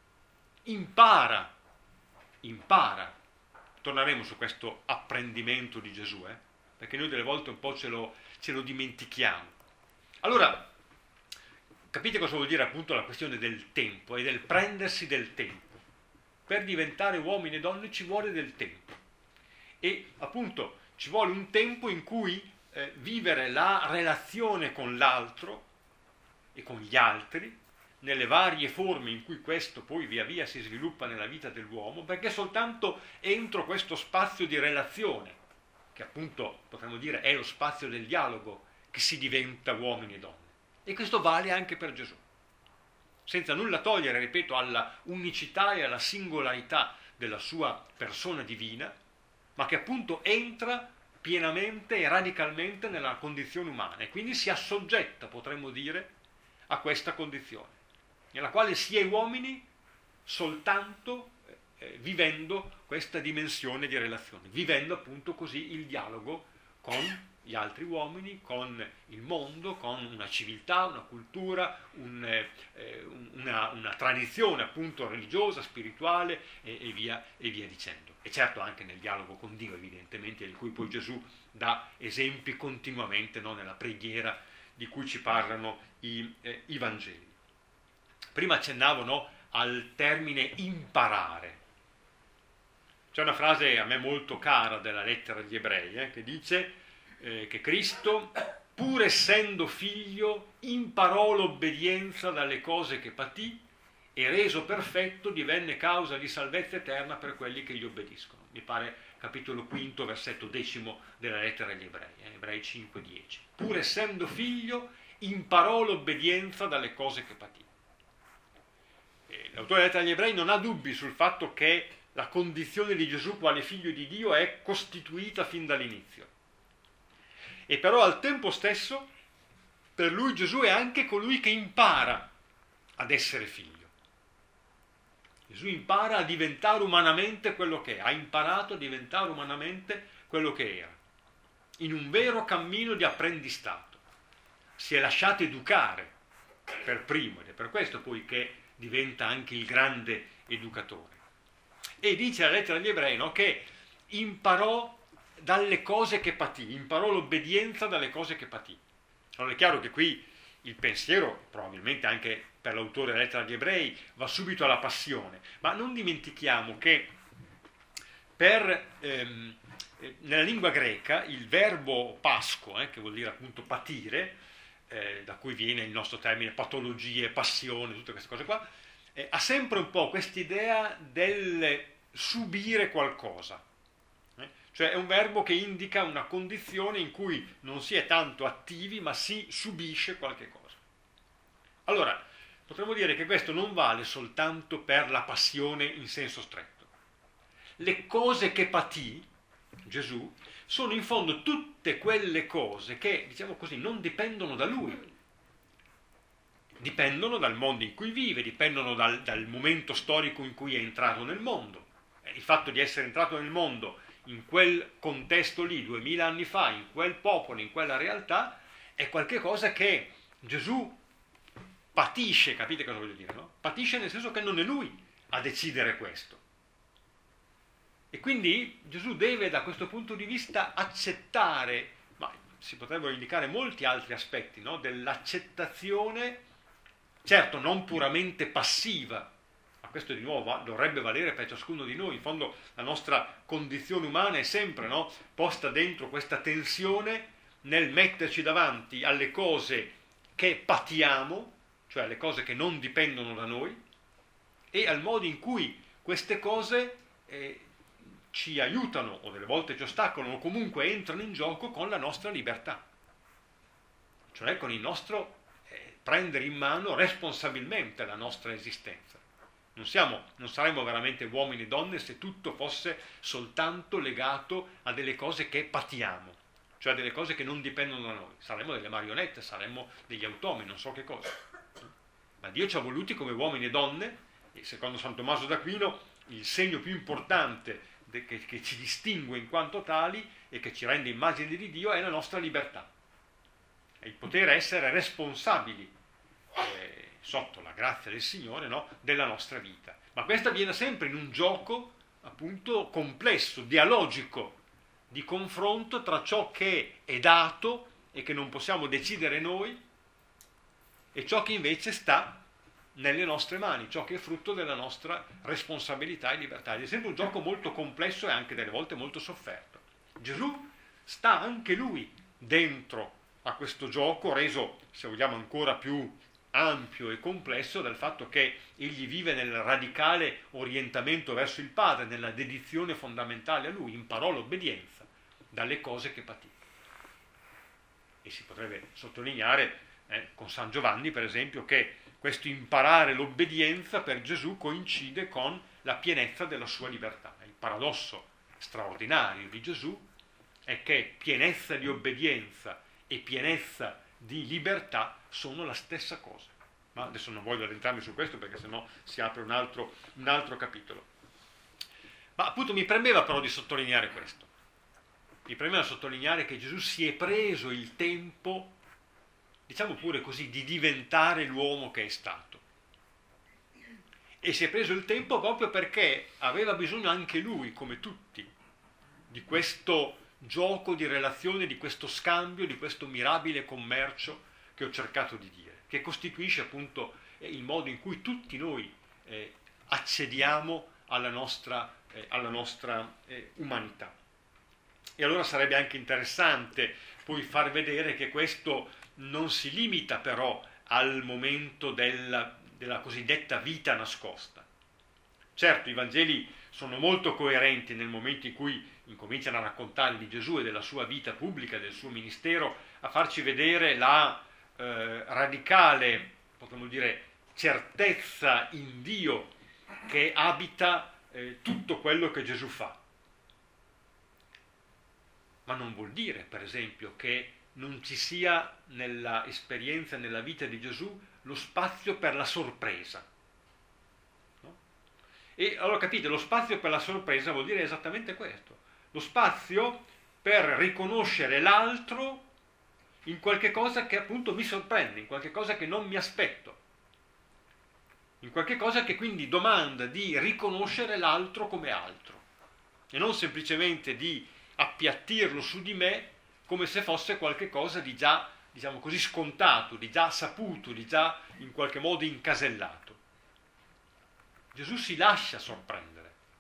impara, impara. Torneremo su questo apprendimento di Gesù, eh? Perché noi delle volte un po' ce lo, ce lo dimentichiamo. Allora, capite cosa vuol dire appunto la questione del tempo e del prendersi del tempo? Per diventare uomini e donne ci vuole del tempo e appunto ci vuole un tempo in cui eh, vivere la relazione con l'altro e con gli altri nelle varie forme in cui questo poi via via si sviluppa nella vita dell'uomo, perché soltanto entro questo spazio di relazione, che appunto potremmo dire è lo spazio del dialogo, che si diventa uomini e donne. E questo vale anche per Gesù. Senza nulla togliere, ripeto, alla unicità e alla singolarità della sua persona divina, ma che appunto entra pienamente e radicalmente nella condizione umana e quindi si assoggetta, potremmo dire, a questa condizione, nella quale si è uomini soltanto eh, vivendo questa dimensione di relazione, vivendo appunto così il dialogo con gli altri uomini, con il mondo, con una civiltà, una cultura, un, eh, una, una tradizione appunto religiosa, spirituale e, e, via, e via dicendo. E certo anche nel dialogo con Dio, evidentemente, di cui poi Gesù dà esempi continuamente, no, nella preghiera di cui ci parlano i, eh, i Vangeli. Prima accennavo, no, al termine imparare. C'è una frase a me molto cara della lettera agli Ebrei eh, che dice eh, che Cristo, pur essendo figlio, imparò l'obbedienza dalle cose che patì e reso perfetto divenne causa di salvezza eterna per quelli che gli obbediscono. Mi pare capitolo quinto, versetto decimo della lettera agli Ebrei, eh, Ebrei cinque dieci. Pur essendo figlio, imparò l'obbedienza dalle cose che patì. E l'autore della lettera agli Ebrei non ha dubbi sul fatto che la condizione di Gesù quale figlio di Dio è costituita fin dall'inizio. E però al tempo stesso, per lui Gesù è anche colui che impara ad essere figlio. Gesù impara a diventare umanamente quello che è, ha imparato a diventare umanamente quello che era, in un vero cammino di apprendistato. Si è lasciato educare per primo, ed è per questo poi che diventa anche il grande educatore. E dice la lettera agli Ebrei, no, che imparò dalle cose che patì, imparò l'obbedienza dalle cose che patì. Allora è chiaro che qui il pensiero, probabilmente anche per l'autore della lettera agli Ebrei, va subito alla passione, ma non dimentichiamo che per, ehm, nella lingua greca il verbo pasco, eh, che vuol dire appunto patire, eh, da cui viene il nostro termine patologie, passione, tutte queste cose qua, eh, ha sempre un po' quest'idea del subire qualcosa. Cioè è un verbo che indica una condizione in cui non si è tanto attivi, ma si subisce qualche cosa. Allora, potremmo dire che questo non vale soltanto per la passione in senso stretto. Le cose che patì Gesù sono in fondo tutte quelle cose che, diciamo così, non dipendono da lui. Dipendono dal mondo in cui vive, dipendono dal, dal momento storico in cui è entrato nel mondo. Il fatto di essere entrato nel mondo in quel contesto lì, duemila anni fa, in quel popolo, in quella realtà, è qualcosa che Gesù patisce, capite cosa voglio dire, no? Patisce nel senso che non è lui a decidere questo. E quindi Gesù deve da questo punto di vista accettare, ma si potrebbero indicare molti altri aspetti, no? Dell'accettazione, certo non puramente passiva, questo di nuovo dovrebbe valere per ciascuno di noi. In fondo la nostra condizione umana è sempre, no, posta dentro questa tensione nel metterci davanti alle cose che patiamo, cioè alle cose che non dipendono da noi, e al modo in cui queste cose eh, ci aiutano o delle volte ci ostacolano o comunque entrano in gioco con la nostra libertà, cioè con il nostro eh, prendere in mano responsabilmente la nostra esistenza. Non, siamo, non saremmo veramente uomini e donne se tutto fosse soltanto legato a delle cose che patiamo, cioè a delle cose che non dipendono da noi. Saremmo delle marionette, saremmo degli automi, non so che cosa. Ma Dio ci ha voluti come uomini e donne, e secondo San Tommaso d'Aquino il segno più importante de, che, che ci distingue in quanto tali e che ci rende immagini di Dio è la nostra libertà. È il poter essere responsabili eh, sotto la grazia del Signore, no, della nostra vita. Ma questa avviene sempre in un gioco appunto complesso, dialogico, di confronto tra ciò che è dato e che non possiamo decidere noi e ciò che invece sta nelle nostre mani, ciò che è frutto della nostra responsabilità e libertà. È sempre un gioco molto complesso e anche delle volte molto sofferto. Gesù sta anche lui dentro a questo gioco, reso, se vogliamo, ancora più ampio e complesso dal fatto che egli vive nel radicale orientamento verso il Padre, nella dedizione fondamentale a Lui, imparò l'obbedienza dalle cose che patì. E si potrebbe sottolineare eh, con San Giovanni, per esempio, che questo imparare l'obbedienza per Gesù coincide con la pienezza della sua libertà. Il paradosso straordinario di Gesù è che pienezza di obbedienza e pienezza di libertà sono la stessa cosa. Ma adesso non voglio addentrarmi su questo perché sennò si apre un altro, un altro capitolo. Ma appunto mi premeva però di sottolineare questo. Mi premeva sottolineare che Gesù si è preso il tempo, diciamo pure così, di diventare l'uomo che è stato. E si è preso il tempo proprio perché aveva bisogno anche lui, come tutti, di questo gioco di relazione, di questo scambio, di questo mirabile commercio che ho cercato di dire, che costituisce appunto il modo in cui tutti noi eh, accediamo alla nostra, eh, alla nostra eh, umanità. E allora sarebbe anche interessante poi far vedere che questo non si limita però al momento della, della cosiddetta vita nascosta. Certo, i Vangeli sono molto coerenti nel momento in cui incominciano a raccontare di Gesù e della sua vita pubblica, del suo ministero, a farci vedere la eh, radicale, potremmo dire, certezza in Dio che abita eh, tutto quello che Gesù fa. Ma non vuol dire, per esempio, che non ci sia nella esperienza, nella vita di Gesù, lo spazio per la sorpresa. No? E allora capite, lo spazio per la sorpresa vuol dire esattamente questo. Lo spazio per riconoscere l'altro in qualche cosa che appunto mi sorprende, in qualche cosa che non mi aspetto, in qualche cosa che quindi domanda di riconoscere l'altro come altro e non semplicemente di appiattirlo su di me come se fosse qualche cosa di già, diciamo così, scontato, di già saputo, di già in qualche modo incasellato. Gesù si lascia sorprendere.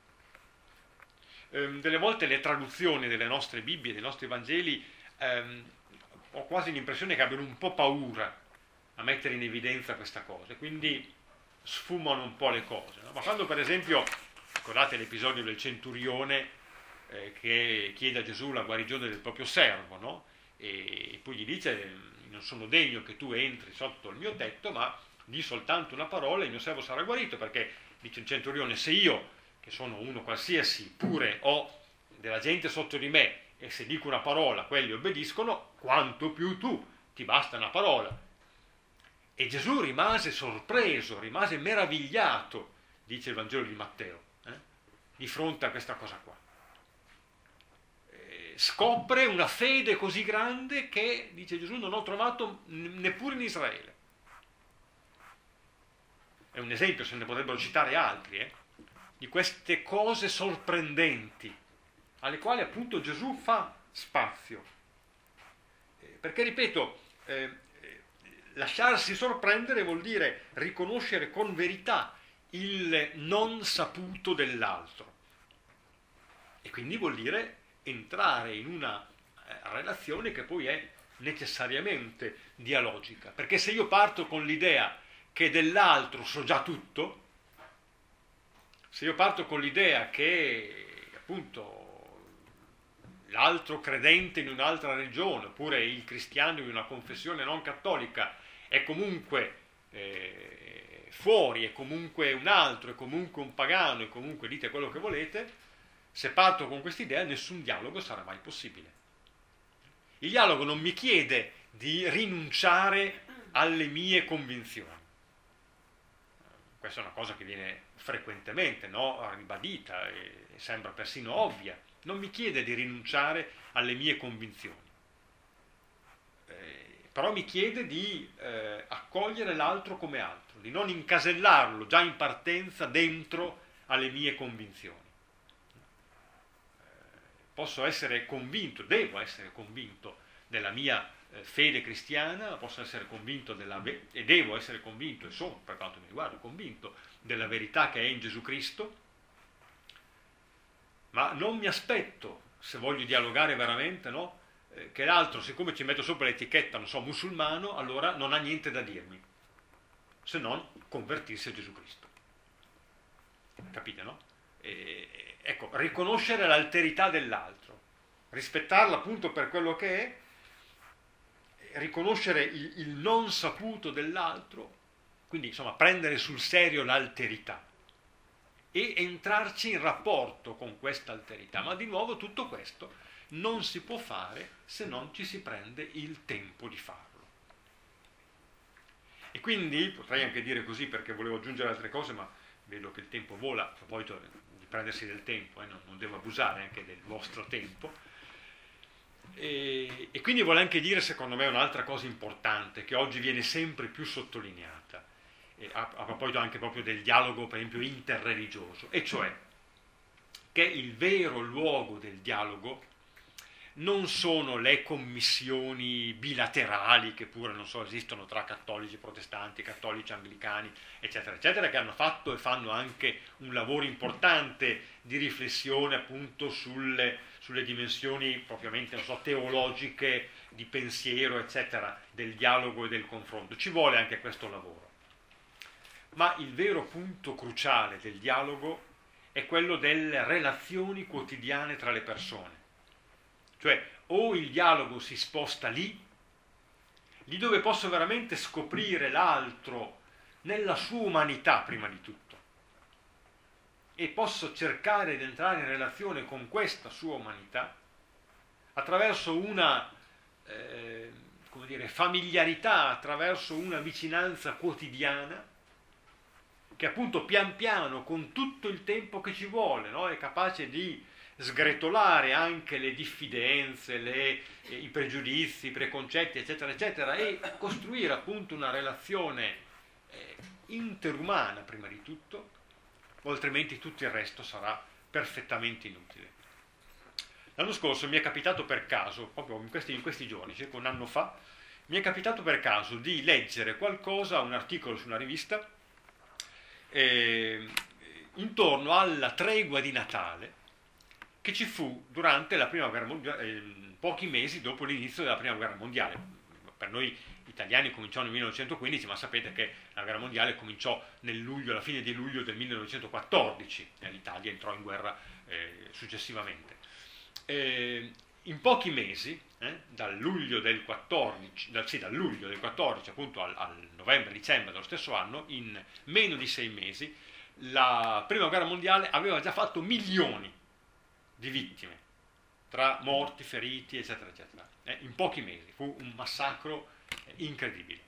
Ehm, delle volte le traduzioni delle nostre Bibbie, dei nostri Vangeli, ehm, ho quasi l'impressione che abbiano un po' paura a mettere in evidenza questa cosa, quindi sfumano un po' le cose. No? Ma quando per esempio, ricordate l'episodio del centurione eh, che chiede a Gesù la guarigione del proprio servo, no? E poi gli dice: non sono degno che tu entri sotto il mio tetto, ma di soltanto una parola e il mio servo sarà guarito, perché dice il centurione: se io, che sono uno qualsiasi, pure ho della gente sotto di me, e se dico una parola quelli obbediscono, quanto più tu, ti basta una parola. E Gesù rimase sorpreso, rimase meravigliato, dice il Vangelo di Matteo, eh, di fronte a questa cosa qua. Eh, scopre una fede così grande che, dice Gesù, non ho trovato neppure in Israele. È un esempio, se ne potrebbero citare altri, eh, di queste cose sorprendenti, alle quali appunto Gesù fa spazio. Eh, perché, ripeto, eh, lasciarsi sorprendere vuol dire riconoscere con verità il non saputo dell'altro. E quindi vuol dire entrare in una eh, relazione che poi è necessariamente dialogica. Perché se io parto con l'idea che dell'altro so già tutto, se io parto con l'idea che appunto l'altro credente in un'altra regione, oppure il cristiano in una confessione non cattolica, è comunque eh, fuori, è comunque un altro, è comunque un pagano, è comunque dite quello che volete, se parto con quest'idea nessun dialogo sarà mai possibile. Il dialogo non mi chiede di rinunciare alle mie convinzioni. Questa è una cosa che viene frequentemente, no, ribadita e sembra persino ovvia. Non mi chiede di rinunciare alle mie convinzioni, eh, però mi chiede di eh, accogliere l'altro come altro, di non incasellarlo già in partenza dentro alle mie convinzioni. Eh, posso essere convinto, devo essere convinto della mia eh, fede cristiana, posso essere convinto della ve- e devo essere convinto, e sono per quanto mi riguarda convinto della verità che è in Gesù Cristo, ma non mi aspetto, se voglio dialogare veramente, no, eh, che l'altro, siccome ci metto sopra l'etichetta, non so, musulmano, allora non ha niente da dirmi, se non convertirsi a Gesù Cristo. Capite, no? E, ecco, riconoscere l'alterità dell'altro, rispettarla appunto per quello che è, riconoscere il, il non saputo dell'altro, quindi insomma prendere sul serio l'alterità e entrarci in rapporto con questa alterità. Ma di nuovo tutto questo non si può fare se non ci si prende il tempo di farlo. E quindi, potrei anche dire così perché volevo aggiungere altre cose, ma vedo che il tempo vola, a proposito di prendersi del tempo, eh, non, non devo abusare anche del vostro tempo. E, e quindi vuole anche dire, secondo me, un'altra cosa importante che oggi viene sempre più sottolineata, A, a proposito anche proprio del dialogo, per esempio, interreligioso, e cioè che il vero luogo del dialogo non sono le commissioni bilaterali che pure, non so, esistono tra cattolici protestanti, cattolici anglicani, eccetera, eccetera, che hanno fatto e fanno anche un lavoro importante di riflessione appunto sulle, sulle dimensioni propriamente, non so, teologiche, di pensiero, eccetera, del dialogo e del confronto. Ci vuole anche questo lavoro. Ma il vero punto cruciale del dialogo è quello delle relazioni quotidiane tra le persone. Cioè, o il dialogo si sposta lì, lì dove posso veramente scoprire l'altro nella sua umanità prima di tutto, e posso cercare di entrare in relazione con questa sua umanità attraverso una eh, come dire, familiarità, attraverso una vicinanza quotidiana, che appunto pian piano, con tutto il tempo che ci vuole, no, è capace di sgretolare anche le diffidenze, le, eh, i pregiudizi, i preconcetti, eccetera, eccetera, e costruire appunto una relazione eh, interumana prima di tutto, o altrimenti tutto il resto sarà perfettamente inutile. L'anno scorso mi è capitato per caso, proprio in questi, in questi giorni, circa un anno fa, mi è capitato per caso di leggere qualcosa, un articolo su una rivista, eh, intorno alla tregua di Natale che ci fu durante la prima guerra mondiale, eh, pochi mesi dopo l'inizio della prima guerra mondiale. Per noi italiani cominciò nel millenovecentoquindici, ma sapete che la guerra mondiale cominciò nel luglio, alla fine di luglio del millenovecentoquattordici, e l'Italia entrò in guerra eh, successivamente. Eh, in pochi mesi, eh, dal luglio del quattordici, dal, sì, dal luglio del quattordici appunto al, al novembre-dicembre dello stesso anno, in meno di sei mesi, la prima guerra mondiale aveva già fatto milioni di vittime, tra morti, feriti, eccetera, eccetera. Eh, in pochi mesi, fu un massacro eh, incredibile.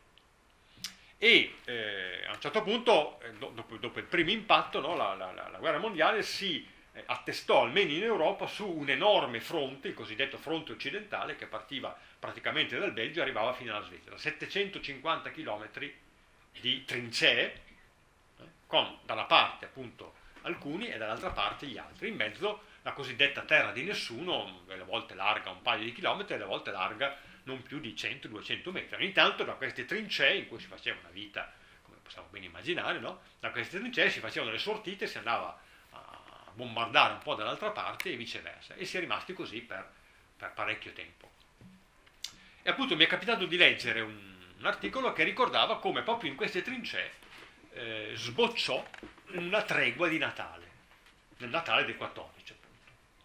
E eh, a un certo punto, eh, dopo, dopo il primo impatto, no, la, la, la guerra mondiale si eh, attestò, almeno in Europa, su un enorme fronte, il cosiddetto fronte occidentale, che partiva praticamente dal Belgio e arrivava fino alla Svizzera. settecentocinquanta chilometri di trincee, eh, con dalla parte appunto alcuni e dall'altra parte gli altri. In mezzo la cosiddetta terra di nessuno, alle volte larga un paio di chilometri, alle volte larga non più di cento duecento metri. Ogni tanto da queste trincee, in cui si faceva una vita, come possiamo bene immaginare, no? Da queste trincee si facevano le sortite, si andava a bombardare un po' dall'altra parte e viceversa, e si è rimasti così per, per parecchio tempo. E appunto mi è capitato di leggere un, un articolo che ricordava come proprio in queste trincee eh, sbocciò una tregua di Natale, nel Natale del quattordici appunto.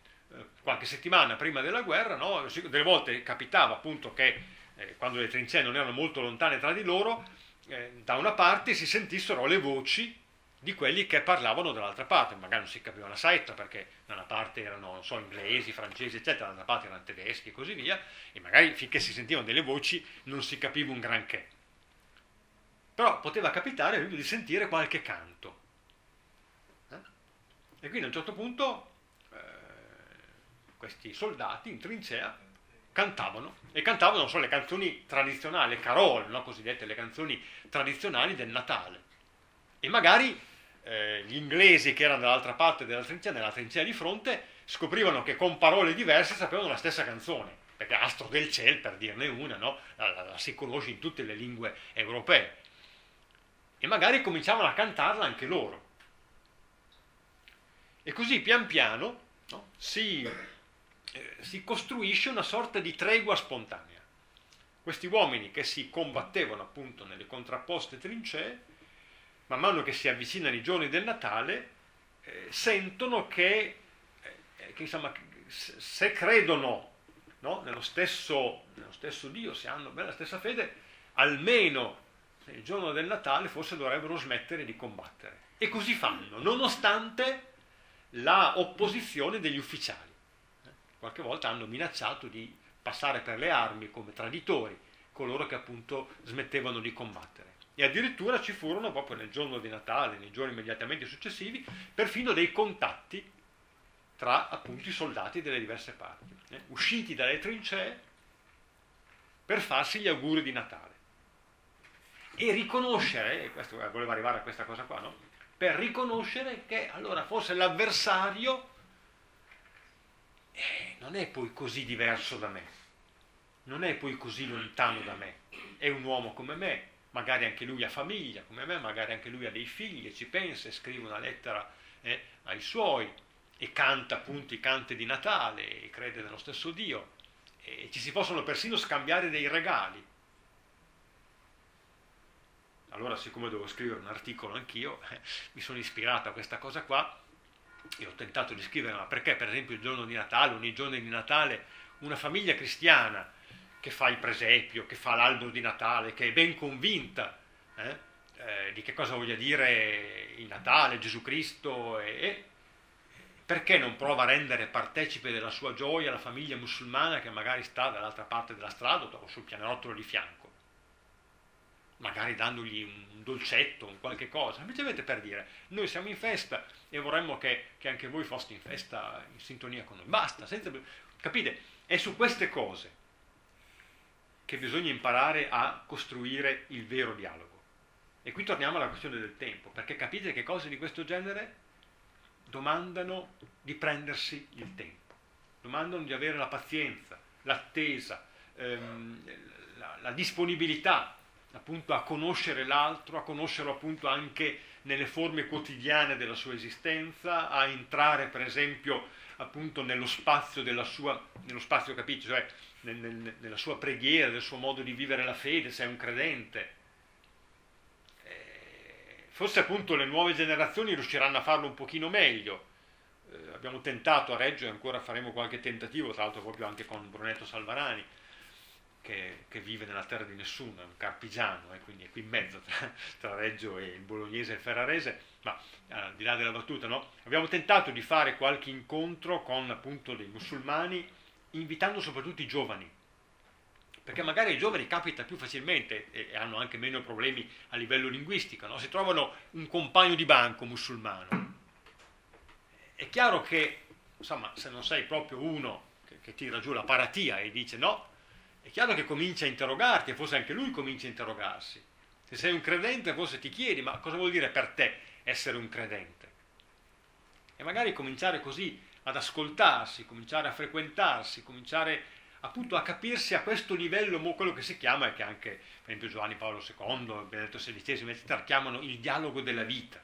qualche settimana prima della guerra, no? Delle volte capitava appunto che eh, quando le trincee non erano molto lontane tra di loro, eh, da una parte si sentissero le voci di quelli che parlavano dall'altra parte, magari non si capiva una saetta perché da una parte erano, non so, inglesi, francesi, eccetera, dall'altra parte erano tedeschi e così via, e magari finché si sentivano delle voci non si capiva un granché. Però poteva capitare di sentire qualche canto. Eh? E quindi a un certo punto eh, questi soldati in trincea cantavano, e cantavano non so, le canzoni tradizionali, le carole, no? Cosiddette le canzoni tradizionali del Natale. E magari eh, gli inglesi che erano dall'altra parte della trincea, nella trincea di fronte, scoprivano che con parole diverse sapevano la stessa canzone, perché Astro del Ciel, per dirne una, no? la, la, la si conosce in tutte le lingue europee. E magari cominciavano a cantarla anche loro. E così pian piano, no, si, eh, si costruisce una sorta di tregua spontanea. Questi uomini che si combattevano appunto nelle contrapposte trincee, man mano che si avvicinano i giorni del Natale, eh, sentono che, eh, che insomma, se credono, no, nello, stesso, nello stesso Dio, se hanno beh, la stessa fede, almeno il giorno del Natale forse dovrebbero smettere di combattere. E così fanno, nonostante la opposizione degli ufficiali. Eh, qualche volta hanno minacciato di passare per le armi come traditori coloro che appunto smettevano di combattere. E addirittura ci furono, proprio nel giorno di Natale, nei giorni immediatamente successivi, perfino dei contatti tra appunto i soldati delle diverse parti, eh, usciti dalle trincee per farsi gli auguri di Natale. E riconoscere, e questo, eh, volevo arrivare a questa cosa qua, no? Per riconoscere che allora forse l'avversario eh, non è poi così diverso da me, non è poi così lontano da me, è un uomo come me, magari anche lui ha famiglia come me, magari anche lui ha dei figli e ci pensa e scrive una lettera eh, ai suoi e canta appunto i canti di Natale e crede nello stesso Dio e ci si possono persino scambiare dei regali. Allora, siccome devo scrivere un articolo anch'io, eh, mi sono ispirato a questa cosa qua e ho tentato di scrivere, ma perché per esempio il giorno di Natale, ogni giorno di Natale, una famiglia cristiana che fa il presepio, che fa l'albero di Natale, che è ben convinta eh, eh, di che cosa voglia dire il Natale, Gesù Cristo, e, e perché non prova a rendere partecipe della sua gioia la famiglia musulmana che magari sta dall'altra parte della strada o sul pianerottolo di fianco? Magari dandogli un dolcetto, un qualche cosa, semplicemente per dire, noi siamo in festa e vorremmo che, che anche voi foste in festa in sintonia con noi. Basta, senza, capite? È su queste cose che bisogna imparare a costruire il vero dialogo. E qui torniamo alla questione del tempo, perché capite che cose di questo genere domandano di prendersi il tempo, domandano di avere la pazienza, l'attesa, ehm, la, la disponibilità appunto a conoscere l'altro, a conoscerlo appunto anche nelle forme quotidiane della sua esistenza, a entrare per esempio appunto nello spazio della sua, nello spazio capito, cioè nel, nel, nella sua preghiera, del suo modo di vivere la fede, se è un credente. Eh, forse appunto le nuove generazioni riusciranno a farlo un pochino meglio. Eh, abbiamo tentato a Reggio e ancora faremo qualche tentativo, tra l'altro proprio anche con Brunetto Salvarani, Che, che vive nella terra di nessuno, è un carpigiano, eh, quindi è qui in mezzo tra, tra Reggio e il bolognese e il ferrarese, ma al di là della battuta, no? Abbiamo tentato di fare qualche incontro con appunto dei musulmani, invitando soprattutto i giovani, perché magari ai giovani capita più facilmente e, e hanno anche meno problemi a livello linguistico, no? Si trovano un compagno di banco musulmano. È chiaro che, insomma, se non sei proprio uno che, che tira giù la paratia e dice no, è chiaro che comincia a interrogarti, e forse anche lui comincia a interrogarsi. Se sei un credente forse ti chiedi, ma cosa vuol dire per te essere un credente? E magari cominciare così ad ascoltarsi, cominciare a frequentarsi, cominciare appunto a capirsi a questo livello, quello che si chiama, e che anche per esempio Giovanni Paolo secondo, Benedetto sedicesimo, eccetera, chiamano il dialogo della vita,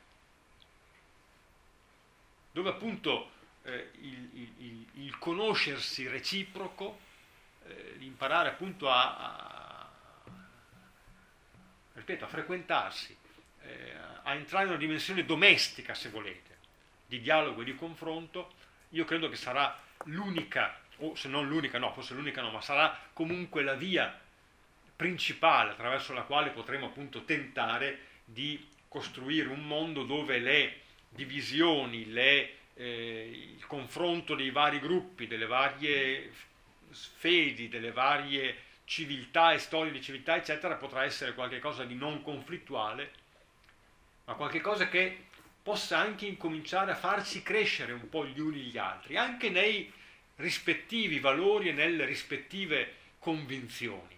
dove appunto eh, il, il, il conoscersi reciproco, imparare appunto a, a, ripeto, a frequentarsi, eh, a entrare in una dimensione domestica, se volete, di dialogo e di confronto, io credo che sarà l'unica, o se non l'unica, no, forse l'unica no, ma sarà comunque la via principale attraverso la quale potremo appunto tentare di costruire un mondo dove le divisioni, le, eh, il confronto dei vari gruppi, delle varie fedi, delle varie civiltà e storie di civiltà, eccetera, potrà essere qualcosa di non conflittuale, ma qualcosa che possa anche incominciare a farci crescere un po' gli uni gli altri, anche nei rispettivi valori e nelle rispettive convinzioni.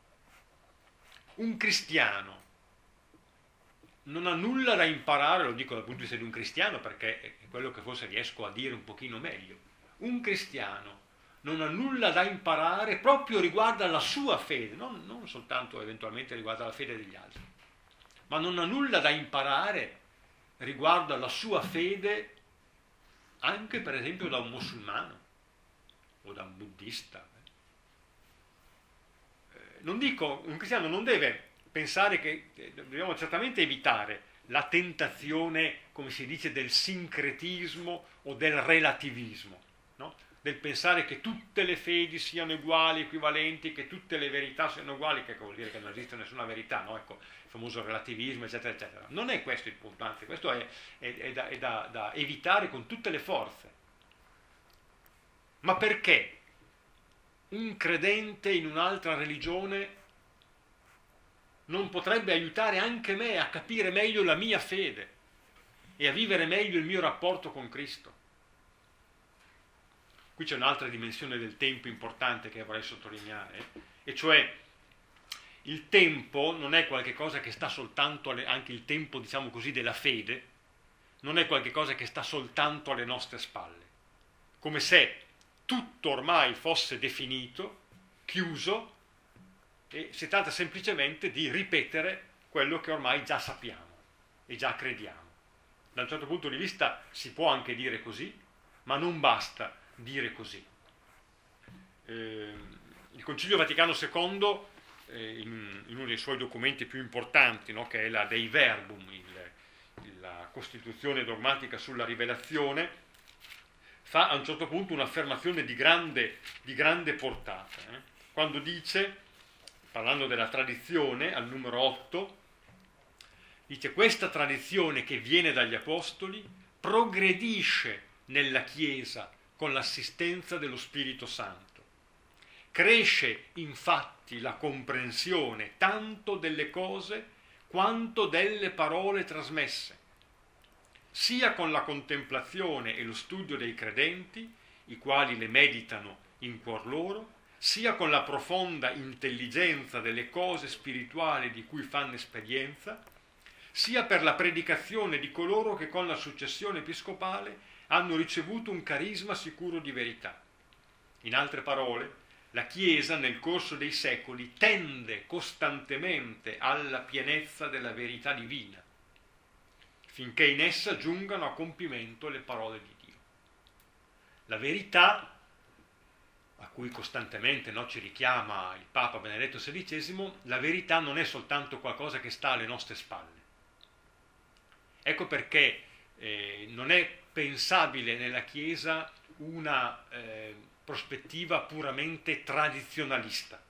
Un cristiano non ha nulla da imparare, lo dico dal punto di vista di un cristiano perché è quello che forse riesco a dire un pochino meglio, un cristiano non ha nulla da imparare proprio riguardo alla sua fede, non, non soltanto eventualmente riguardo alla fede degli altri, ma non ha nulla da imparare riguardo alla sua fede anche per esempio da un musulmano o da un buddista. Non dico, un cristiano non deve pensare che dobbiamo certamente evitare la tentazione, come si dice, del sincretismo o del relativismo, no? Del pensare che tutte le fedi siano uguali, equivalenti, che tutte le verità siano uguali, che vuol dire che non esiste nessuna verità, no? Ecco, il famoso relativismo, eccetera, eccetera. Non è questo il punto, anzi, questo è, è, è, da, è da, da evitare con tutte le forze. Ma perché un credente in un'altra religione non potrebbe aiutare anche me a capire meglio la mia fede e a vivere meglio il mio rapporto con Cristo? Qui c'è un'altra dimensione del tempo importante che vorrei sottolineare, e cioè il tempo non è qualche cosa che sta soltanto, alle, anche il tempo, diciamo così, della fede, non è qualche cosa che sta soltanto alle nostre spalle, come se tutto ormai fosse definito, chiuso, e si tratta semplicemente di ripetere quello che ormai già sappiamo e già crediamo. Da un certo punto di vista si può anche dire così, ma non basta dire così. Eh, il Concilio Vaticano secondo, eh, in, in uno dei suoi documenti più importanti, no, che è la Dei Verbum, il, la Costituzione dogmatica sulla rivelazione, fa a un certo punto un'affermazione di grande, di grande portata, eh? Quando dice, parlando della tradizione, al numero otto, dice: questa tradizione che viene dagli Apostoli progredisce nella Chiesa con l'assistenza dello Spirito Santo. Cresce infatti la comprensione tanto delle cose quanto delle parole trasmesse, sia con la contemplazione e lo studio dei credenti, i quali le meditano in cuor loro, sia con la profonda intelligenza delle cose spirituali di cui fanno esperienza, sia per la predicazione di coloro che con la successione episcopale hanno ricevuto un carisma sicuro di verità. In altre parole, la Chiesa nel corso dei secoli tende costantemente alla pienezza della verità divina, finché in essa giungano a compimento le parole di Dio. La verità, a cui costantemente, no, ci richiama il Papa Benedetto sedicesimo, la verità non è soltanto qualcosa che sta alle nostre spalle. Ecco perché eh, non è pensabile nella Chiesa una eh, prospettiva puramente tradizionalista.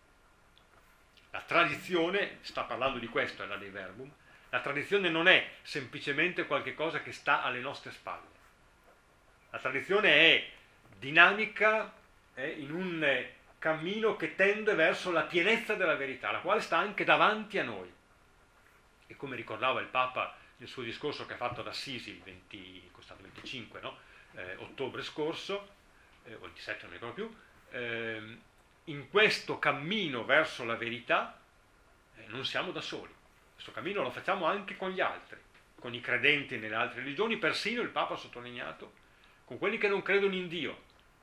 La tradizione, sta parlando di questo, è la Dei Verbum, la tradizione non è semplicemente qualche cosa che sta alle nostre spalle. La tradizione è dinamica, è in un cammino che tende verso la pienezza della verità, la quale sta anche davanti a noi. E come ricordava il Papa nel suo discorso che ha fatto ad Assisi il venti, costato venticinque, no? eh, ottobre scorso, eh, o ventisette, non mi ricordo più, eh, in questo cammino verso la verità eh, non siamo da soli. Questo cammino lo facciamo anche con gli altri, con i credenti nelle altre religioni, persino il Papa ha sottolineato, con quelli che non credono in Dio,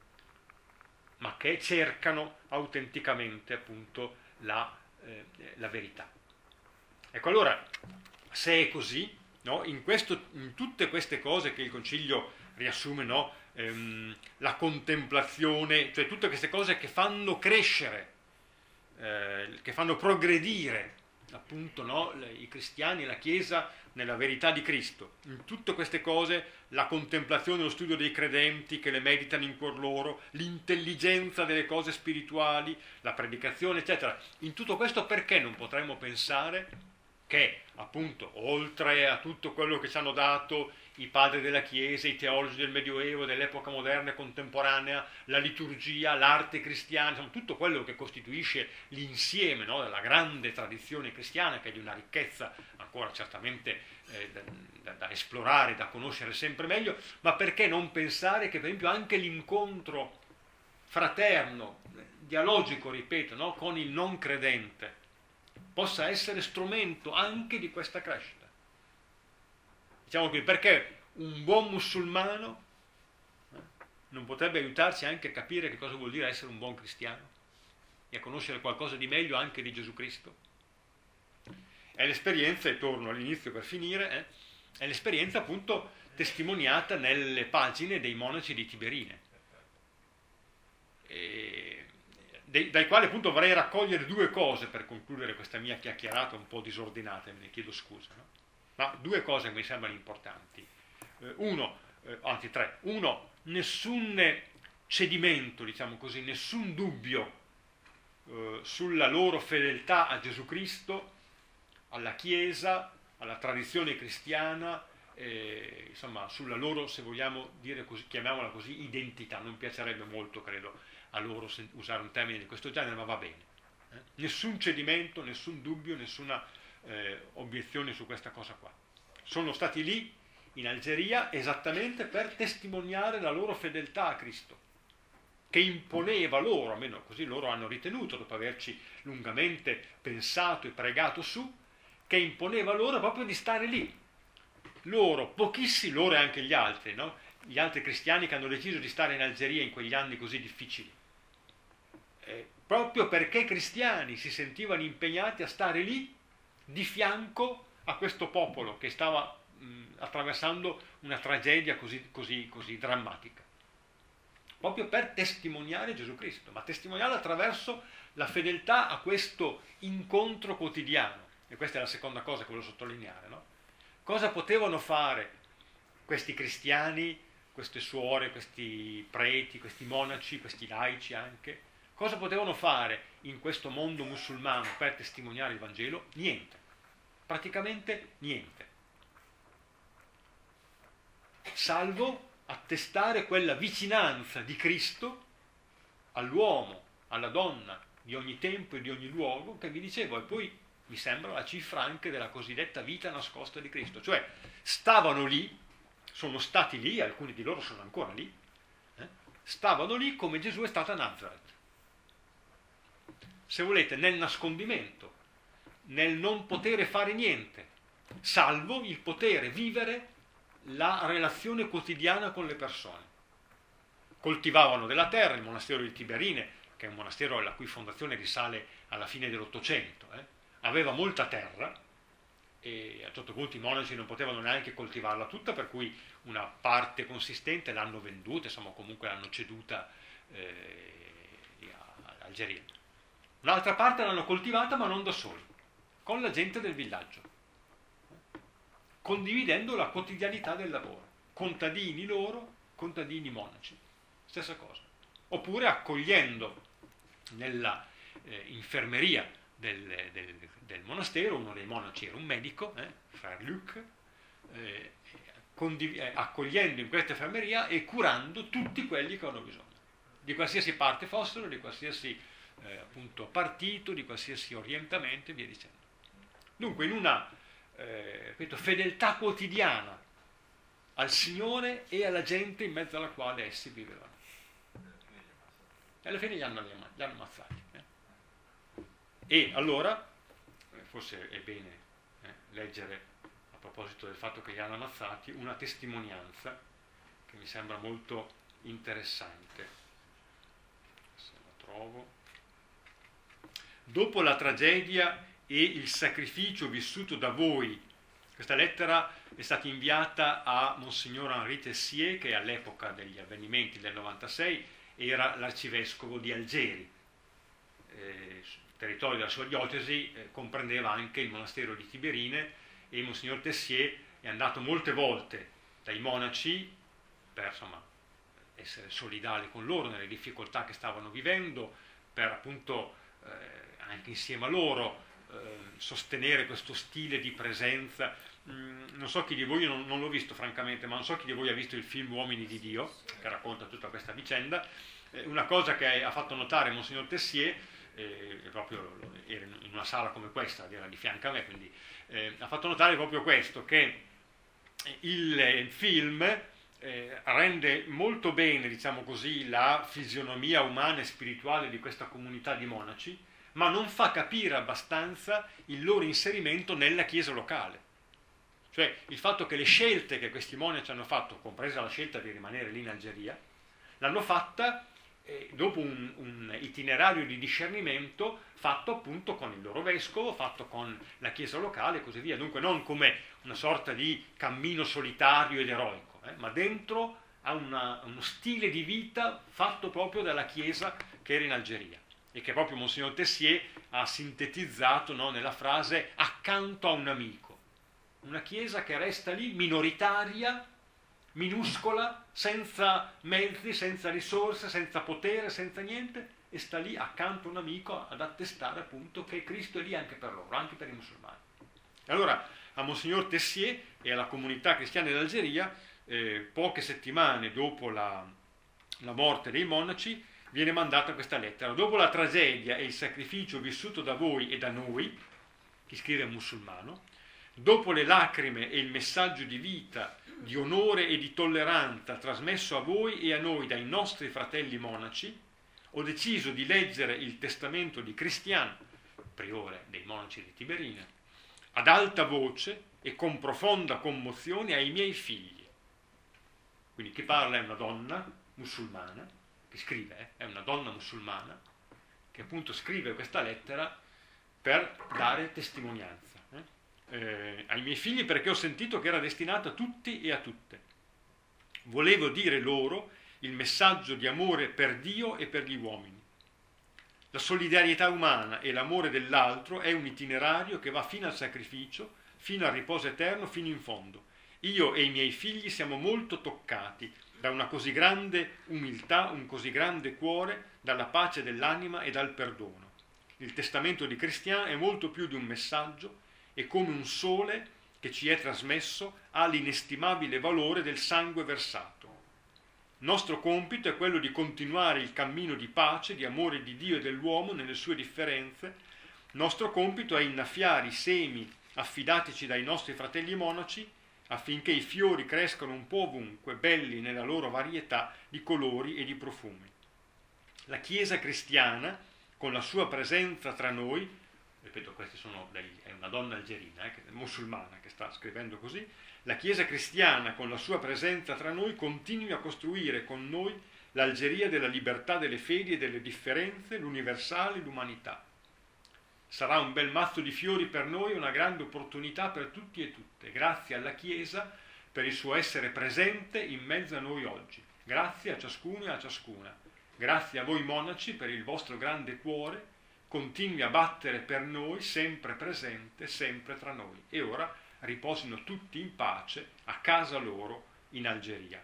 ma che cercano autenticamente appunto la, eh, la verità. Ecco, allora, se è così, no, in, questo, in tutte queste cose che il Concilio riassume, no, ehm, la contemplazione, cioè tutte queste cose che fanno crescere, eh, che fanno progredire appunto, no, i cristiani, la Chiesa nella verità di Cristo. In tutte queste cose la contemplazione, lo studio dei credenti che le meditano in cuor loro, l'intelligenza delle cose spirituali, la predicazione, eccetera. In tutto questo perché non potremmo pensare che, appunto, oltre a tutto quello che ci hanno dato i padri della Chiesa, i teologi del Medioevo, dell'epoca moderna e contemporanea, la liturgia, l'arte cristiana, insomma, tutto quello che costituisce l'insieme, no, della grande tradizione cristiana, che è di una ricchezza ancora certamente eh, da, da, da esplorare, da conoscere sempre meglio, ma perché non pensare che per esempio anche l'incontro fraterno, dialogico, ripeto, no, con il non credente possa essere strumento anche di questa crescita? Diciamo qui, perché un buon musulmano eh, non potrebbe aiutarci anche a capire che cosa vuol dire essere un buon cristiano e a conoscere qualcosa di meglio anche di Gesù Cristo? È l'esperienza, e torno all'inizio per finire, eh, è l'esperienza appunto testimoniata nelle pagine dei monaci di Tiberine, e, dei, dai quali appunto vorrei raccogliere due cose per concludere questa mia chiacchierata un po' disordinata, me ne chiedo scusa, no? Ma due cose che mi sembrano importanti. Eh, uno, eh, anzi tre. Uno, nessun cedimento, diciamo così, nessun dubbio eh, sulla loro fedeltà a Gesù Cristo, alla Chiesa, alla tradizione cristiana, eh, insomma, sulla loro, se vogliamo dire così, chiamiamola così, identità. Non piacerebbe molto, credo, a loro usare un termine di questo genere, ma va bene. Eh? Nessun cedimento, nessun dubbio, nessuna Eh, obiezioni su questa cosa qua. Sono stati lì in Algeria esattamente per testimoniare la loro fedeltà a Cristo, che imponeva loro, almeno così loro hanno ritenuto dopo averci lungamente pensato e pregato su, che imponeva loro proprio di stare lì. Loro, pochissimi, loro e anche gli altri, no? Gli altri cristiani che hanno deciso di stare in Algeria in quegli anni così difficili, eh, proprio perché cristiani si sentivano impegnati a stare lì di fianco a questo popolo che stava mh, attraversando una tragedia così, così, così drammatica, proprio per testimoniare Gesù Cristo, ma testimoniare attraverso la fedeltà a questo incontro quotidiano. E questa è la seconda cosa che voglio sottolineare, no? Cosa potevano fare questi cristiani, queste suore, questi preti, questi monaci, questi laici anche? Cosa potevano fare in questo mondo musulmano per testimoniare il Vangelo? Niente, praticamente niente, salvo attestare quella vicinanza di Cristo all'uomo, alla donna di ogni tempo e di ogni luogo, che vi dicevo, e poi mi sembra la cifra anche della cosiddetta vita nascosta di Cristo, cioè stavano lì, sono stati lì, alcuni di loro sono ancora lì, eh? stavano lì come Gesù è stato a Nazareth. Se volete, nel nascondimento, nel non potere fare niente, salvo il potere vivere la relazione quotidiana con le persone. Coltivavano della terra, il monastero di Tiberine, che è un monastero la cui fondazione risale alla fine dell'Ottocento, eh, aveva molta terra e a un certo punto i monaci non potevano neanche coltivarla tutta, per cui una parte consistente l'hanno venduta, insomma comunque l'hanno ceduta eh, all'Algeria. Un'altra parte l'hanno coltivata, ma non da soli, con la gente del villaggio, condividendo la quotidianità del lavoro. Contadini loro, contadini monaci, stessa cosa. Oppure accogliendo nella eh, infermeria del, del, del monastero, uno dei monaci era un medico, eh, Frère Luc, eh, condiv- eh, accogliendo in questa infermeria e curando tutti quelli che hanno bisogno, di qualsiasi parte fossero, di qualsiasi Eh, appunto partito, di qualsiasi orientamento e via dicendo. Dunque in una eh, ripeto, fedeltà quotidiana al Signore e alla gente in mezzo alla quale essi vivevano. E alla fine li hanno, li hanno ammazzati. Eh. E allora, eh, forse è bene eh, leggere, a proposito del fatto che li hanno ammazzati, una testimonianza che mi sembra molto interessante. Se la trovo. Dopo la tragedia e il sacrificio vissuto da voi, questa lettera è stata inviata a Monsignor Henri Tessier, che all'epoca degli avvenimenti del novantasei era l'arcivescovo di Algeri, eh, territorio della sua diocesi eh, comprendeva anche il monastero di Tiberine, e Monsignor Tessier è andato molte volte dai monaci per insomma, essere solidale con loro nelle difficoltà che stavano vivendo, per appunto eh, anche insieme a loro eh, sostenere questo stile di presenza. Mm, non so chi di voi, non, non l'ho visto francamente, ma non so chi di voi ha visto il film Uomini di Dio, che racconta tutta questa vicenda. Eh, una cosa che ha fatto notare Monsignor Tessier, eh, proprio era in una sala come questa, era di fianco a me, quindi eh, ha fatto notare proprio questo, che il film eh, rende molto bene, diciamo così, la fisionomia umana e spirituale di questa comunità di monaci, ma non fa capire abbastanza il loro inserimento nella chiesa locale. Cioè il fatto che le scelte che questi monaci hanno fatto, compresa la scelta di rimanere lì in Algeria, l'hanno fatta eh, dopo un, un itinerario di discernimento fatto appunto con il loro vescovo, fatto con la chiesa locale e così via. Dunque non come una sorta di cammino solitario ed eroico, eh, ma dentro a una, uno stile di vita fatto proprio dalla chiesa che era in Algeria, e che proprio Monsignor Tessier ha sintetizzato, no, nella frase accanto a un amico. Una chiesa che resta lì minoritaria, minuscola, senza mezzi, senza risorse, senza potere, senza niente, e sta lì accanto a un amico ad attestare appunto che Cristo è lì anche per loro, anche per i musulmani. E allora a Monsignor Tessier e alla comunità cristiana dell'Algeria, eh, poche settimane dopo la, la morte dei monaci, viene mandata questa lettera. Dopo la tragedia e il sacrificio vissuto da voi e da noi, chi scrive è musulmano, dopo le lacrime e il messaggio di vita, di onore e di tolleranza trasmesso a voi e a noi dai nostri fratelli monaci, ho deciso di leggere il testamento di Cristian, priore dei monaci di Tiberina, ad alta voce e con profonda commozione ai miei figli. Quindi chi parla è una donna musulmana, che scrive, eh, è una donna musulmana, che appunto scrive questa lettera per dare testimonianza. Eh, ai miei figli, perché ho sentito che era destinata a tutti e a tutte. Volevo dire loro il messaggio di amore per Dio e per gli uomini. La solidarietà umana e l'amore dell'altro è un itinerario che va fino al sacrificio, fino al riposo eterno, fino in fondo. Io e i miei figli siamo molto toccati da una così grande umiltà, un così grande cuore, dalla pace dell'anima e dal perdono. Il testamento di Cristian è molto più di un messaggio, e come un sole che ci è trasmesso ha l'inestimabile valore del sangue versato. Nostro compito è quello di continuare il cammino di pace, di amore di Dio e dell'uomo nelle sue differenze. Nostro compito è innaffiare i semi affidatici dai nostri fratelli monaci affinché i fiori crescano un po' ovunque, belli nella loro varietà di colori e di profumi. La Chiesa cristiana, con la sua presenza tra noi, ripeto, questi sono dei, è una donna algerina, eh, musulmana, che sta scrivendo così, la Chiesa cristiana con la sua presenza tra noi continui a costruire con noi l'Algeria della libertà delle fedi e delle differenze, l'universale, l'umanità. Sarà un bel mazzo di fiori per noi, una grande opportunità per tutti e tutte. Grazie alla Chiesa per il suo essere presente in mezzo a noi oggi. Grazie a ciascuno e a ciascuna. Grazie a voi monaci per il vostro grande cuore, continui a battere per noi, sempre presente, sempre tra noi. E ora riposino tutti in pace a casa loro in Algeria.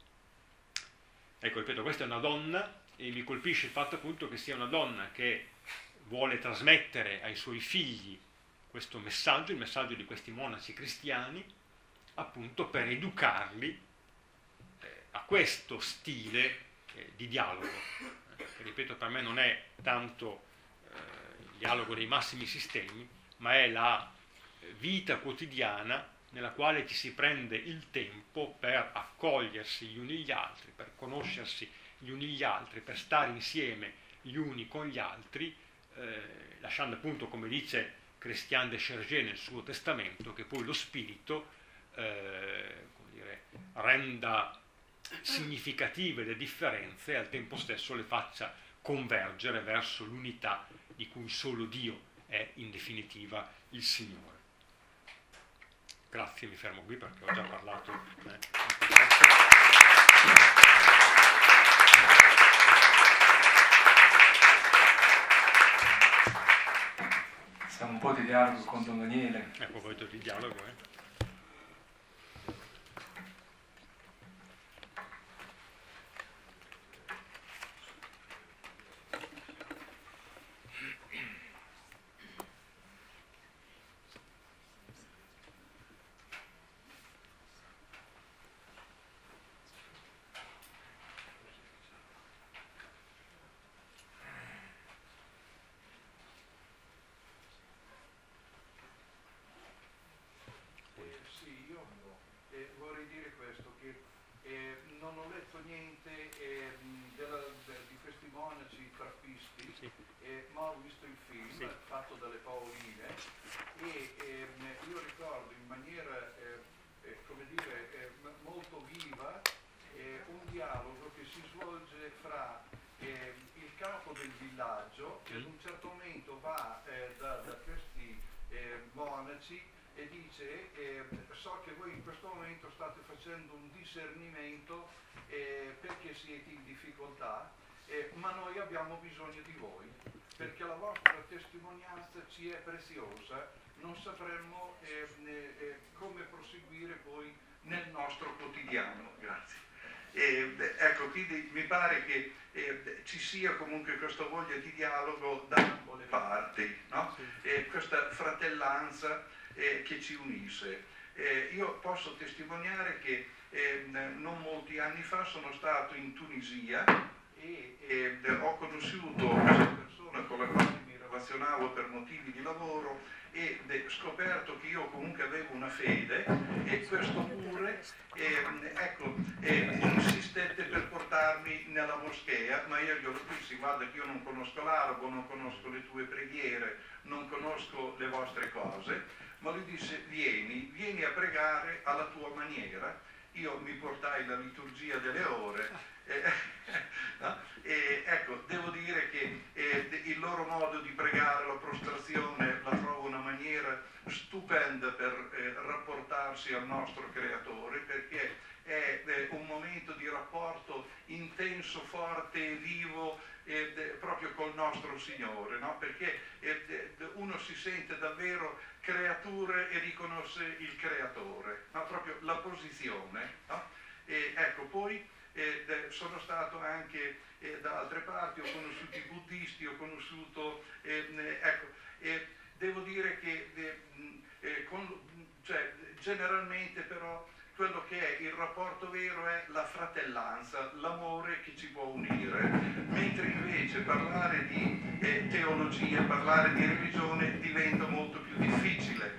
Ecco, ripeto, questa è una donna, e mi colpisce il fatto appunto che sia una donna che vuole trasmettere ai suoi figli questo messaggio, il messaggio di questi monaci cristiani, appunto per educarli eh, a questo stile eh, di dialogo. Eh, che, ripeto, per me non è tanto il dialogo dei massimi sistemi, ma è la vita quotidiana nella quale ci si prende il tempo per accogliersi gli uni gli altri, per conoscersi gli uni gli altri, per stare insieme gli uni con gli altri, eh, lasciando appunto, come dice Christian de Chergé nel suo testamento, che poi lo spirito eh, come dire, renda significative le differenze e al tempo stesso le faccia convergere verso l'unità di cui solo Dio è in definitiva il Signore. Grazie, mi fermo qui perché ho già parlato. Eh. Siamo un po' di dialogo con Don Daniele. A proposito di dialogo, eh? E dice eh, so che voi in questo momento state facendo un discernimento eh, perché siete in difficoltà, eh, ma noi abbiamo bisogno di voi perché la vostra testimonianza ci è preziosa, non sapremmo eh, eh, come proseguire poi nel nostro quotidiano. Grazie. Eh, ecco, quindi mi pare che eh, ci sia comunque questa voglia di dialogo da ambo le parti, no? Eh, questa fratellanza Eh, che ci unisse. Eh, io posso testimoniare che eh, non molti anni fa sono stato in Tunisia e eh, ho conosciuto questa persona con la quale mi relazionavo per motivi di lavoro e eh, scoperto che io comunque avevo una fede e questo pure eh, ecco, eh, insistette per portarmi nella moschea, ma io glielo dissi: guarda che io non conosco l'arabo, non conosco le tue preghiere, non conosco le vostre cose. Ma lui disse: vieni, vieni a pregare alla tua maniera. Io mi portai la liturgia delle ore eh, no? E ecco, devo dire che eh, il loro modo di pregare, la prostrazione, la trovo una maniera stupenda per eh, rapportarsi al nostro Creatore, perché è eh, un momento di rapporto intenso, forte e vivo eh, proprio col nostro Signore, no? Perché eh, uno si sente davvero creature e riconosce il Creatore, no? Proprio la posizione, no? E ecco, poi eh, sono stato anche eh, da altre parti, ho conosciuto i buddisti, ho conosciuto, eh, ecco, eh, devo dire che eh, eh, con, cioè, generalmente però quello che è il rapporto vero è la fratellanza, l'amore che ci può unire, mentre invece parlare di eh, teologia, parlare di religione diventa molto più difficile.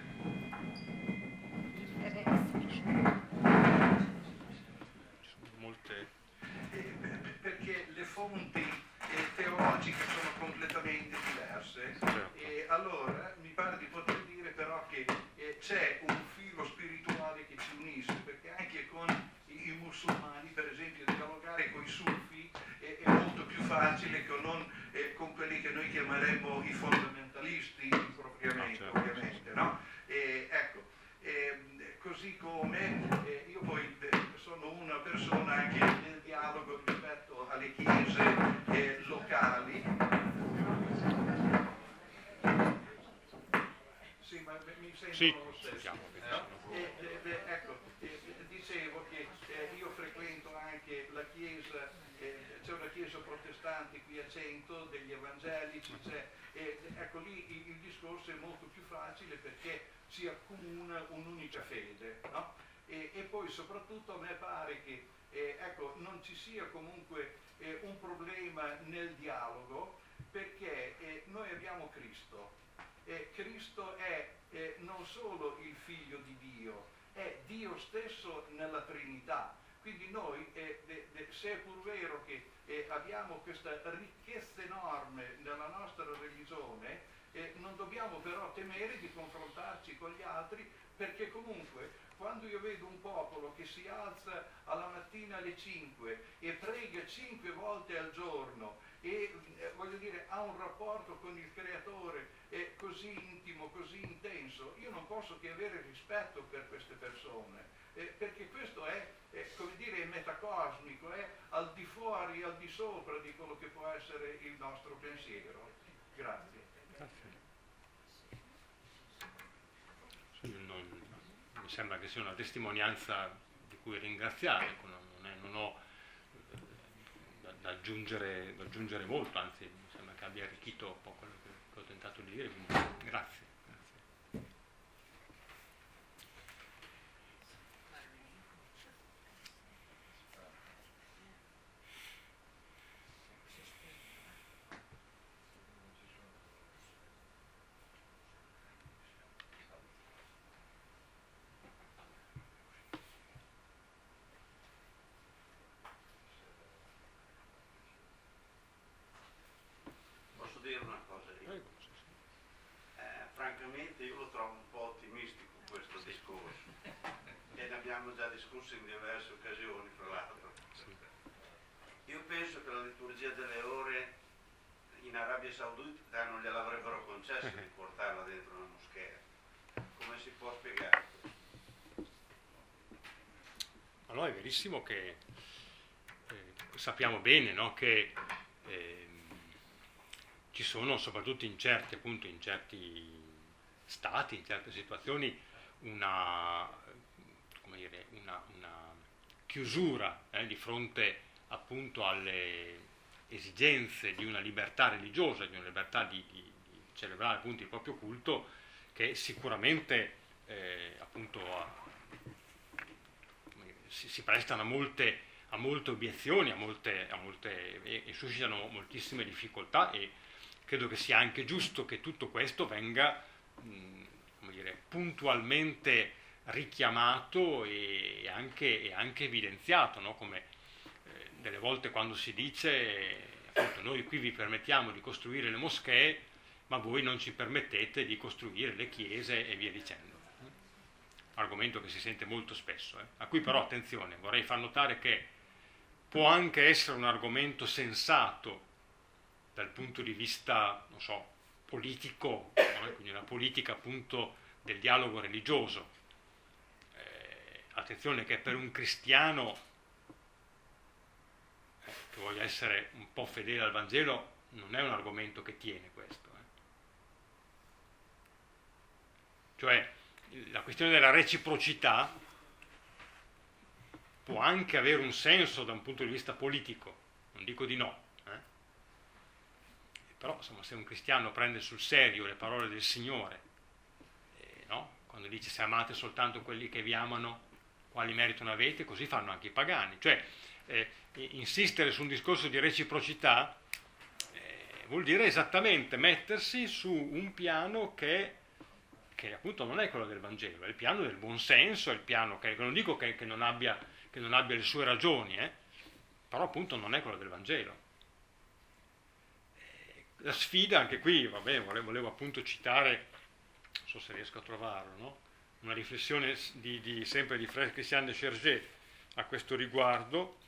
Molte... Eh, perché le fonti eh, teologiche sono completamente diverse e allora mi pare di poter dire però che eh, c'è un filo spirituale che ci unisce, perché anche con i, i musulmani, per esempio, dialogare con i sufi eh, è molto più facile che non eh, con quelli che noi chiameremmo i fondamentalisti impropriamente, no, certo. ovviamente, no? E, ecco, eh, così come eh, io poi eh, sono una persona anche nel dialogo rispetto alle chiese eh, locali. Sì, ma mi sento sì, lo stesso. eh, eh, eh, ecco, eh, dicevo che eh, io frequento anche la chiesa, eh, c'è una chiesa protestante qui a Cento, degli evangelici, c'è, eh, ecco lì il, il discorso è molto più facile perché si accomuna un'unica fede, no? E, e poi soprattutto a me pare che eh, ecco, non ci sia comunque eh, un problema nel dialogo, perché eh, noi abbiamo Cristo. Eh, Cristo è eh, non solo il Figlio di Dio, è Dio stesso nella Trinità. Quindi noi, eh, de, de, se è pur vero che eh, abbiamo questa ricchezza enorme nella nostra religione, eh, non dobbiamo però temere di confrontarci con gli altri, perché comunque quando io vedo un popolo che si alza alla mattina alle cinque e prega cinque volte al giorno e eh, voglio dire ha un rapporto con il Creatore eh, così intimo, così intenso, io non posso che avere rispetto per queste persone, eh, perché questo è, è come dire metacosmico, è al di fuori, al di sopra di quello che può essere il nostro pensiero. Grazie. Grazie. mi sembra che sia una testimonianza di cui ringraziare, ecco, non, è, non ho eh, da, da, aggiungere, da aggiungere molto, anzi mi sembra che abbia arricchito un po' quello che, che ho tentato di dire, quindi grazie. Dire una cosa io. Eh, francamente io lo trovo un po' ottimistico questo discorso e ne abbiamo già discusso in diverse occasioni fra l'altro. Io penso che la liturgia delle ore in Arabia Saudita non gliel'avrebbero concesso di portarla dentro una moschea. Come si può spiegare? Allora è verissimo che eh, sappiamo bene, no, che eh, ci sono, soprattutto in certi, appunto, in certi stati, in certe situazioni, una, come dire, una, una chiusura eh, di fronte appunto alle esigenze di una libertà religiosa, di una libertà di, di, di celebrare appunto il proprio culto, che sicuramente eh, appunto a, si, si prestano a molte, a molte obiezioni, a molte, a molte, e, e suscitano moltissime difficoltà, e credo che sia anche giusto che tutto questo venga mh, come dire, puntualmente richiamato e anche, e anche evidenziato, no? Come eh, delle volte quando si dice eh, appunto, noi qui vi permettiamo di costruire le moschee, ma voi non ci permettete di costruire le chiese e via dicendo. Argomento che si sente molto spesso, eh? A cui però, attenzione, vorrei far notare che può anche essere un argomento sensato dal punto di vista, non so, politico, no? Quindi una politica appunto del dialogo religioso. Eh, attenzione che per un cristiano eh, che voglia essere un po' fedele al Vangelo non è un argomento che tiene questo. Eh. Cioè la questione della reciprocità può anche avere un senso da un punto di vista politico, non dico di no. Però insomma, se un cristiano prende sul serio le parole del Signore, eh, no? Quando dice se amate soltanto quelli che vi amano, quali merito avete, così fanno anche i pagani. Cioè eh, insistere su un discorso di reciprocità eh, vuol dire esattamente mettersi su un piano che, che appunto non è quello del Vangelo, è il piano del buonsenso, è il piano che, non dico che, che, non abbia, che non abbia le sue ragioni, eh, però appunto non è quello del Vangelo. La sfida anche qui, vabbè, volevo, volevo appunto citare, non so se riesco a trovarlo, no? Una riflessione di, di, sempre di Frère Christian de Chergé a questo riguardo,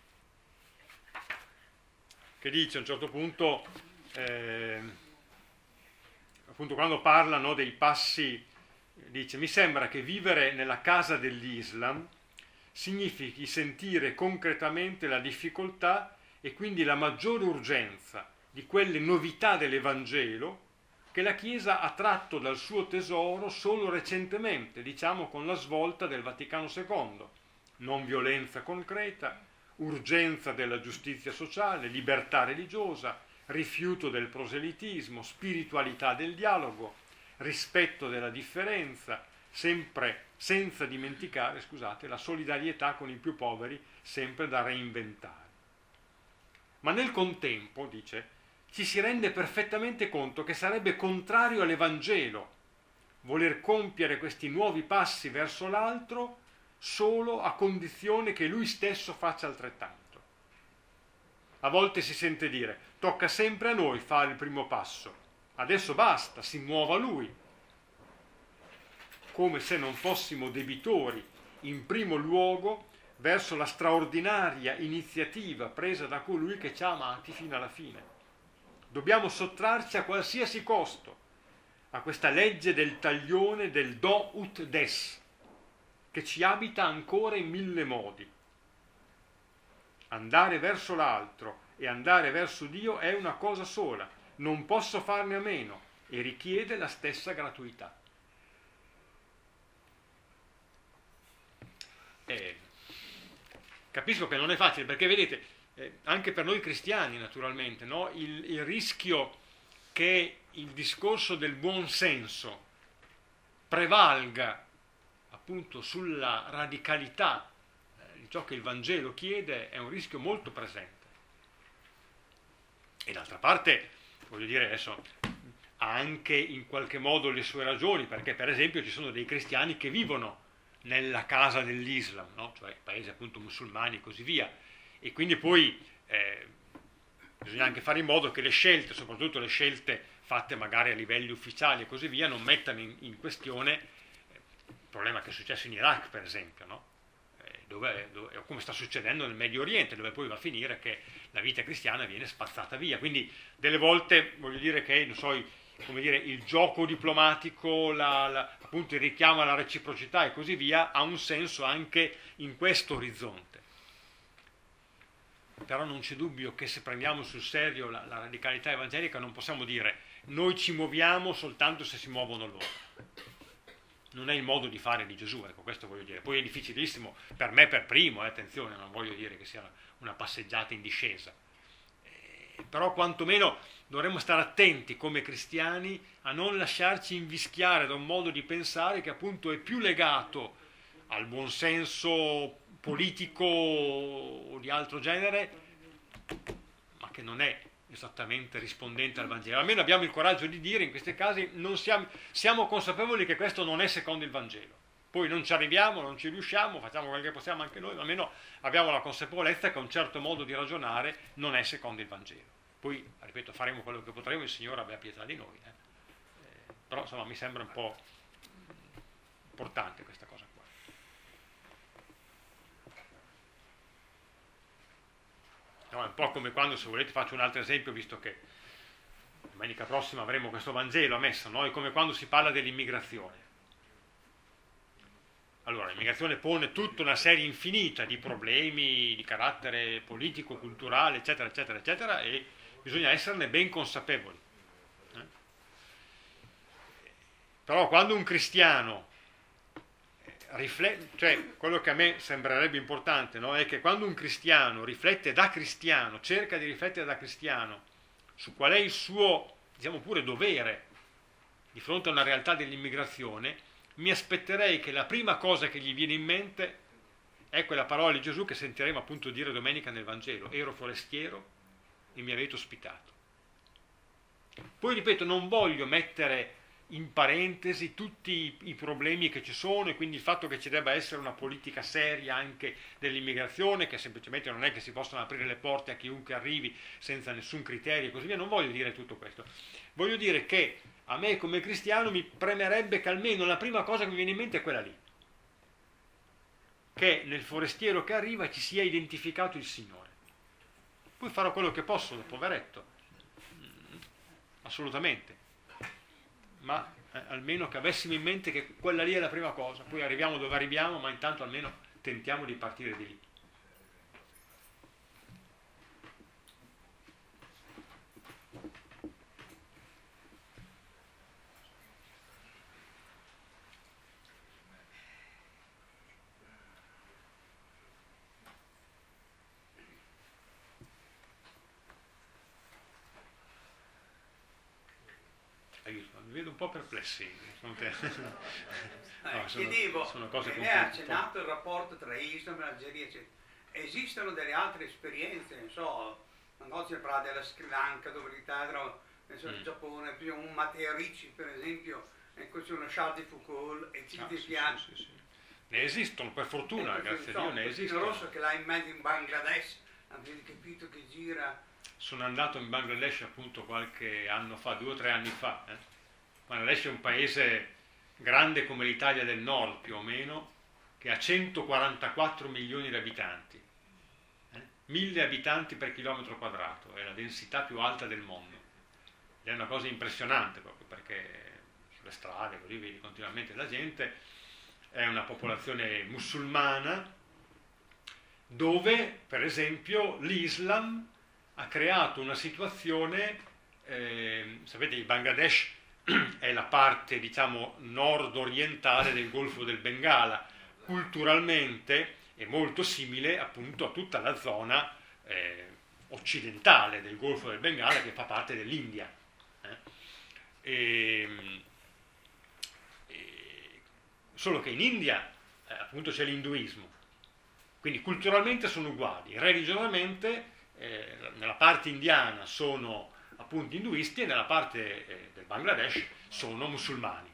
che dice a un certo punto, eh, appunto quando parla, no, dei passi, dice: mi sembra che vivere nella casa dell'Islam significhi sentire concretamente la difficoltà e quindi la maggiore urgenza di quelle novità dell'Evangelo che la Chiesa ha tratto dal suo tesoro solo recentemente, diciamo con la svolta del Vaticano secondo. Non violenza concreta, urgenza della giustizia sociale, libertà religiosa, rifiuto del proselitismo, spiritualità del dialogo, rispetto della differenza, sempre senza dimenticare, scusate, la solidarietà con i più poveri, sempre da reinventare. Ma nel contempo, dice, ci si rende perfettamente conto che sarebbe contrario all'Evangelo voler compiere questi nuovi passi verso l'altro solo a condizione che lui stesso faccia altrettanto. A volte si sente dire: tocca sempre a noi fare il primo passo, adesso basta, si muova lui, come se non fossimo debitori in primo luogo verso la straordinaria iniziativa presa da colui che ci ha amati fino alla fine. Dobbiamo sottrarci a qualsiasi costo a questa legge del taglione del do ut des, che ci abita ancora in mille modi. Andare verso l'altro e andare verso Dio è una cosa sola, non posso farne a meno, e richiede la stessa gratuità. Eh, capisco che non è facile, perché vedete, eh, anche per noi cristiani naturalmente, no? il, il rischio che il discorso del buon senso prevalga appunto sulla radicalità eh, di ciò che il Vangelo chiede è un rischio molto presente. E d'altra parte, voglio dire, adesso ha anche in qualche modo le sue ragioni, perché per esempio ci sono dei cristiani che vivono nella casa dell'Islam, no? Cioè paesi appunto musulmani e così via, e quindi poi eh, bisogna anche fare in modo che le scelte, soprattutto le scelte fatte magari a livelli ufficiali e così via, non mettano in, in questione eh, il problema che è successo in Iraq per esempio, no? eh, dove, dove, o come sta succedendo nel Medio Oriente, dove poi va a finire che la vita cristiana viene spazzata via. Quindi delle volte voglio dire che non so, come dire, il gioco diplomatico, la, la, appunto il richiamo alla reciprocità e così via ha un senso anche in questo orizzonte. Però non c'è dubbio che se prendiamo sul serio la, la radicalità evangelica non possiamo dire noi ci muoviamo soltanto se si muovono loro. Non è il modo di fare di Gesù, ecco, questo voglio dire. Poi è difficilissimo, per me per primo, eh, attenzione, non voglio dire che sia una passeggiata in discesa. Eh, però quantomeno dovremmo stare attenti come cristiani a non lasciarci invischiare da un modo di pensare che appunto è più legato al buonsenso politico o di altro genere, ma che non è esattamente rispondente al Vangelo. Almeno abbiamo il coraggio di dire in questi casi non siamo, siamo consapevoli che questo non è secondo il Vangelo. Poi non ci arriviamo, non ci riusciamo, facciamo quel che possiamo anche noi, ma almeno abbiamo la consapevolezza che un certo modo di ragionare non è secondo il Vangelo. Poi, ripeto, faremo quello che potremo, il Signore abbia pietà di noi. Eh. Eh, però insomma mi sembra un po' importante questa cosa qua. No, è un po' come quando, se volete faccio un altro esempio, visto che domenica prossima avremo questo Vangelo a messa, no? È come quando si parla dell'immigrazione. Allora, l'immigrazione pone tutta una serie infinita di problemi di carattere politico, culturale, eccetera, eccetera, eccetera, e bisogna esserne ben consapevoli. Eh? Però quando un cristiano riflette, cioè quello che a me sembrerebbe importante, no? È che quando un cristiano riflette da cristiano, cerca di riflettere da cristiano su qual è il suo, diciamo pure, dovere di fronte a una realtà dell'immigrazione, mi aspetterei che la prima cosa che gli viene in mente è quella parola di Gesù che sentiremo appunto dire domenica nel Vangelo: ero forestiero e mi avete ospitato. Poi ripeto, non voglio mettere in parentesi tutti i, i problemi che ci sono, e quindi il fatto che ci debba essere una politica seria anche dell'immigrazione, che semplicemente non è che si possono aprire le porte a chiunque arrivi senza nessun criterio e così via. Non voglio dire tutto questo. Voglio dire che a me come cristiano mi premerebbe che almeno la prima cosa che mi viene in mente è quella lì, che nel forestiero che arriva ci sia identificato il Signore. Poi farò quello che posso, da poveretto, assolutamente, ma eh, almeno che avessimo in mente che quella lì è la prima cosa. Poi arriviamo dove arriviamo, ma intanto almeno tentiamo di partire di lì. Mi vedo un po' perplessi. Sono, te... no, sono, Chiedevo, sono cose lei ha accennato il rapporto tra Islam e Algeria, eccetera. Esistono delle altre esperienze, non so, non si parla della Sri Lanka, dove l'Italia, nel mm. Giappone, un Matteo Ricci per esempio, e così uno Charles de Foucault, e ci ah, sì, sì, sì, sì. Ne esistono, per fortuna, e grazie a Dio, ne esistono. Il rosso che l'ha in mezzo in Bangladesh, avete capito che gira... Sono andato in Bangladesh appunto qualche anno fa, due o tre anni fa. Eh. Bangladesh è un paese grande come l'Italia del Nord, più o meno, che ha centoquarantaquattro milioni di abitanti. Eh. Mille abitanti per chilometro quadrato, è la densità più alta del mondo. Ed è una cosa impressionante proprio perché sulle strade, così vedi continuamente la gente, è una popolazione musulmana dove, per esempio, l'Islam ha creato una situazione, eh, sapete, il Bangladesh è la parte, diciamo, nord-orientale del Golfo del Bengala. Culturalmente è molto simile appunto a tutta la zona eh, occidentale del Golfo del Bengala, che fa parte dell'India. Eh? E, e, solo che in India eh, appunto c'è l'induismo, quindi culturalmente sono uguali, religiosamente eh, nella parte indiana sono appunto induisti e nella parte eh, del Bangladesh sono musulmani.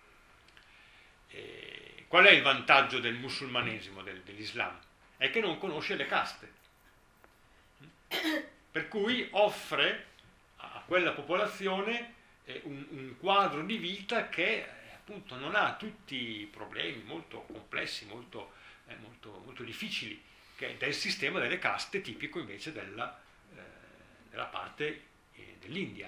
E qual è il vantaggio del musulmanesimo, del, dell'Islam? È che non conosce le caste, per cui offre a quella popolazione eh, un, un quadro di vita che eh, appunto non ha tutti i problemi molto complessi, molto, eh, molto, molto difficili, che è del sistema delle caste tipico invece della, eh, della parte eh, dell'India,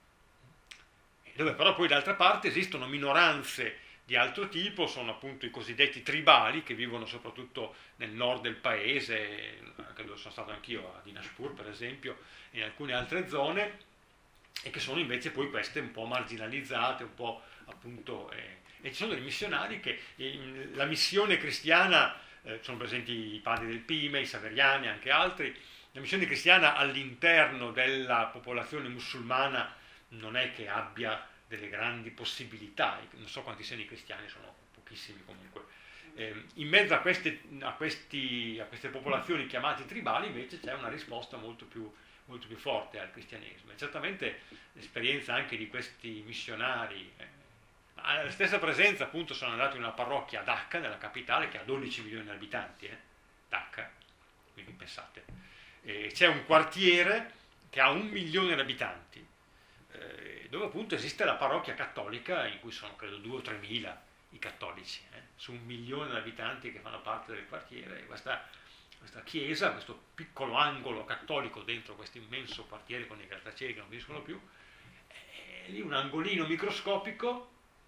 dove però poi d'altra parte esistono minoranze di altro tipo, sono appunto i cosiddetti tribali, che vivono soprattutto nel nord del paese, anche dove sono stato anch'io, a Dinashpur per esempio, e in alcune altre zone, e che sono invece poi queste un po' marginalizzate, un po' appunto... Eh, e ci sono dei missionari che... Eh, la missione cristiana, eh, sono presenti i padri del Pime, i Saveriani, anche altri, la missione cristiana all'interno della popolazione musulmana non è che abbia delle grandi possibilità, non so quanti siano i cristiani, sono pochissimi comunque. Eh, in mezzo a queste, a, questi, a queste popolazioni chiamate tribali invece c'è una risposta molto più, molto più forte al cristianesimo, e certamente l'esperienza anche di questi missionari, eh, alla stessa presenza appunto sono andato in una parrocchia a Dhaka, nella capitale, che ha dodici milioni di abitanti, eh, Dhaka, quindi pensate, eh, c'è un quartiere che ha un milione di abitanti, dove appunto esiste la parrocchia cattolica, in cui sono credo due o tre mila i cattolici, eh, su un milione di abitanti che fanno parte del quartiere, e questa, questa chiesa, questo piccolo angolo cattolico dentro questo immenso quartiere con i grattacieli che non finiscono più, è lì un angolino microscopico,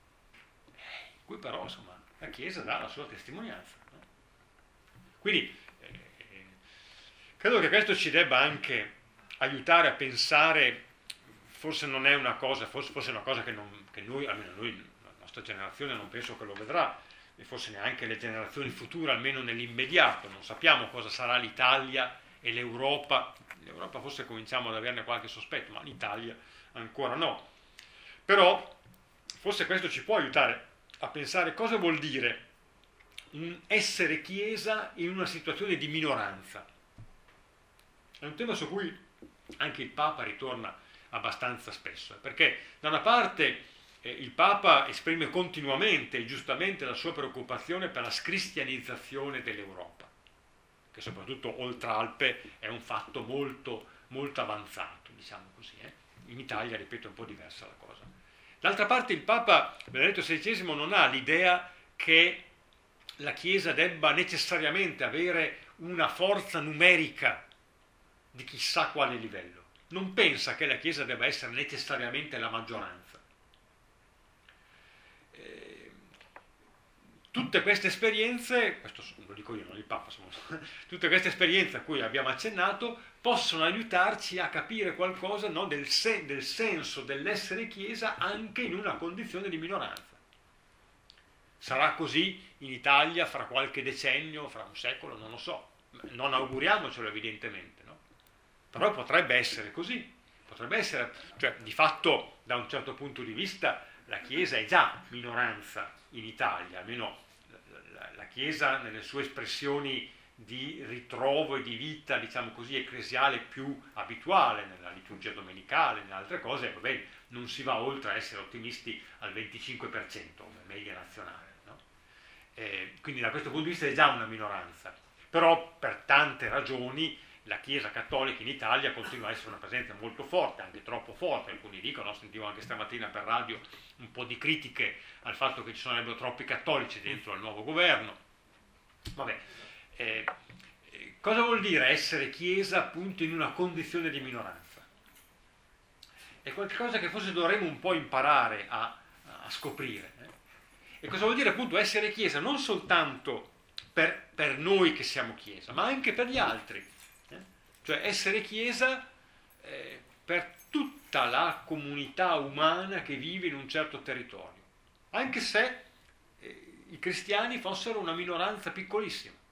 in cui però insomma la chiesa dà la sua testimonianza, no? Quindi eh, credo che questo ci debba anche aiutare a pensare. Forse non è una cosa, forse, forse è una cosa che, non, che noi, almeno noi, la nostra generazione non penso che lo vedrà, e forse neanche le generazioni future, almeno nell'immediato. Non sappiamo cosa sarà l'Italia e l'Europa. L'Europa forse cominciamo ad averne qualche sospetto, ma l'Italia ancora no. Però forse questo ci può aiutare a pensare cosa vuol dire un essere Chiesa in una situazione di minoranza. È un tema su cui anche il Papa ritorna abbastanza spesso, perché da una parte eh, il Papa esprime continuamente e giustamente la sua preoccupazione per la scristianizzazione dell'Europa, che soprattutto oltre Alpe è un fatto molto, molto avanzato, diciamo così. Eh. In Italia, ripeto, è un po' diversa la cosa. D'altra parte il Papa Benedetto sedicesimo non ha l'idea che la Chiesa debba necessariamente avere una forza numerica di chissà quale livello. Non pensa che la Chiesa debba essere necessariamente la maggioranza. Eh, tutte queste esperienze, questo lo dico io, non il Papa, insomma, tutte queste esperienze a cui abbiamo accennato possono aiutarci a capire qualcosa, no, del, sen- del senso dell'essere Chiesa anche in una condizione di minoranza. Sarà così in Italia fra qualche decennio, fra un secolo, non lo so. Non auguriamocelo evidentemente, no? Però potrebbe essere così, potrebbe essere, cioè di fatto da un certo punto di vista la Chiesa è già minoranza in Italia, almeno la, la Chiesa nelle sue espressioni di ritrovo e di vita, diciamo così, ecclesiale più abituale, nella liturgia domenicale, nelle altre cose, va bene, non si va oltre a essere ottimisti al venticinque per cento come media nazionale, no? Eh, quindi da questo punto di vista è già una minoranza, però per tante ragioni la Chiesa cattolica in Italia continua a essere una presenza molto forte, anche troppo forte, alcuni dicono, sentivo anche stamattina per radio un po' di critiche al fatto che ci sarebbero troppi cattolici dentro al nuovo governo. Vabbè, eh, cosa vuol dire essere Chiesa appunto in una condizione di minoranza? È qualcosa che forse dovremmo un po' imparare a, a scoprire. Eh? E cosa vuol dire appunto essere Chiesa non soltanto per, per noi che siamo Chiesa, ma anche per gli altri. Cioè essere Chiesa eh, per tutta la comunità umana che vive in un certo territorio, anche se eh, i cristiani fossero una minoranza piccolissima,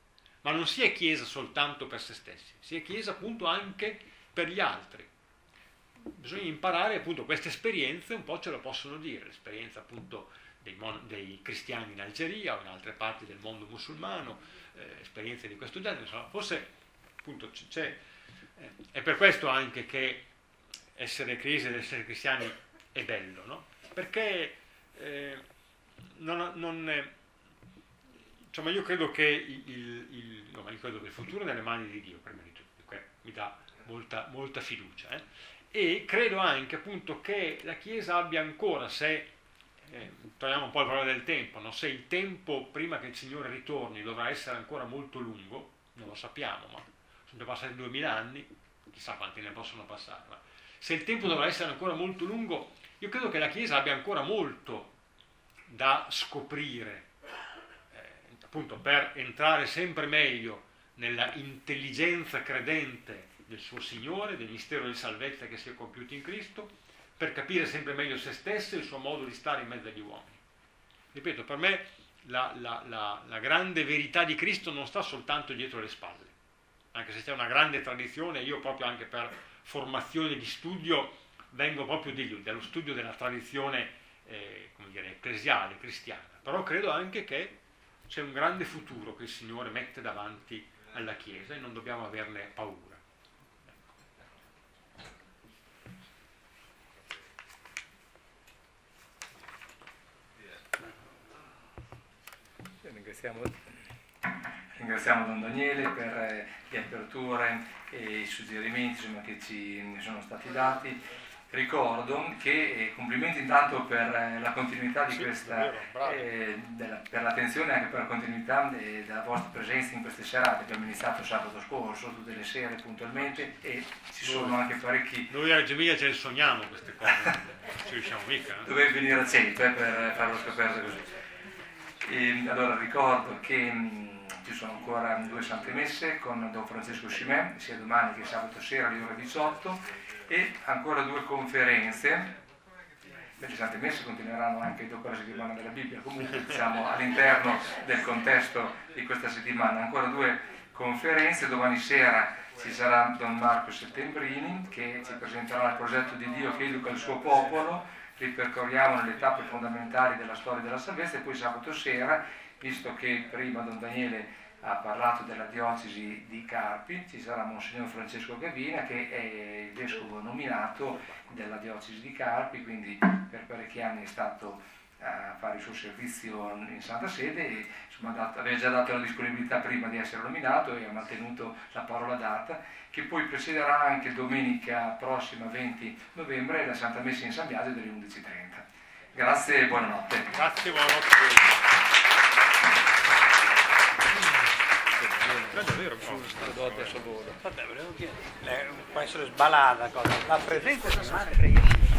ma non si è Chiesa soltanto per se stessi, si è Chiesa appunto anche per gli altri. Bisogna imparare appunto queste esperienze, un po' ce lo possono dire, l'esperienza appunto dei, mon- dei cristiani in Algeria o in altre parti del mondo musulmano, eh, esperienze di questo genere, insomma, forse appunto c- c'è, eh, è per questo anche che essere crisi ed essere cristiani è bello, no? Perché eh, non, non è, insomma, io credo che il, il, il, no, io credo che il futuro è nelle mani di Dio, prima di tutto, che mi dà molta, molta fiducia. Eh? E credo anche appunto che la Chiesa abbia ancora, se eh, torniamo un po' al valore del tempo, no? Se il tempo prima che il Signore ritorni dovrà essere ancora molto lungo, non lo sappiamo, ma sono già passati duemila anni, chissà quanti ne possono passare, ma se il tempo dovrà essere ancora molto lungo, io credo che la Chiesa abbia ancora molto da scoprire, eh, appunto per entrare sempre meglio nella intelligenza credente del suo Signore, del mistero di salvezza che si è compiuto in Cristo, per capire sempre meglio se stesso e il suo modo di stare in mezzo agli uomini. Ripeto, per me la, la, la, la grande verità di Cristo non sta soltanto dietro le spalle, anche se c'è una grande tradizione, io proprio anche per formazione di studio vengo proprio di lì, dallo studio della tradizione eh, come dire, ecclesiale, cristiana, però credo anche che c'è un grande futuro che il Signore mette davanti alla Chiesa e non dobbiamo averne paura. Ringraziamo, ringraziamo Don Daniele per eh, le aperture e i suggerimenti insomma, che ci sono stati dati. Ricordo che eh, complimenti intanto per eh, la continuità di sì, questa, vero, eh, della, per l'attenzione e anche per la continuità de, della vostra presenza in queste serate. Abbiamo iniziato sabato scorso, tutte le sere puntualmente, e ci sono anche parecchi... Noi a Reggio Emilia ce le sogniamo queste cose, non ci riusciamo mica. Eh? Dovevi venire a cento eh, per farlo scoperto così. E, allora ricordo che mh, ci sono ancora due sante messe con Don Francesco Scimè, sia domani che sabato sera alle ore diciotto, e ancora due conferenze. Le sante messe continueranno anche dopo la settimana della Bibbia, comunque diciamo all'interno del contesto di questa settimana. Ancora due conferenze. Domani sera ci sarà Don Marco Settembrini che ci presenterà il progetto di Dio che educa il suo popolo. Ripercorriamo le tappe fondamentali della storia della salvezza, e poi sabato sera, visto che prima Don Daniele ha parlato della diocesi di Carpi, ci sarà Monsignor Francesco Gavina, che è il vescovo nominato della diocesi di Carpi, quindi per parecchi anni è stato a fare il suo servizio in Santa Sede e insomma, dato, aveva già dato la disponibilità prima di essere nominato e ha mantenuto la parola data, che poi precederà anche domenica prossima venti novembre la Santa Messa in San Biagio delle undici e trenta. Grazie e buonanotte. Grazie, buonanotte. È davvero Vabbè, volevo chiedere, può essere sballata cosa, la presenza di madre.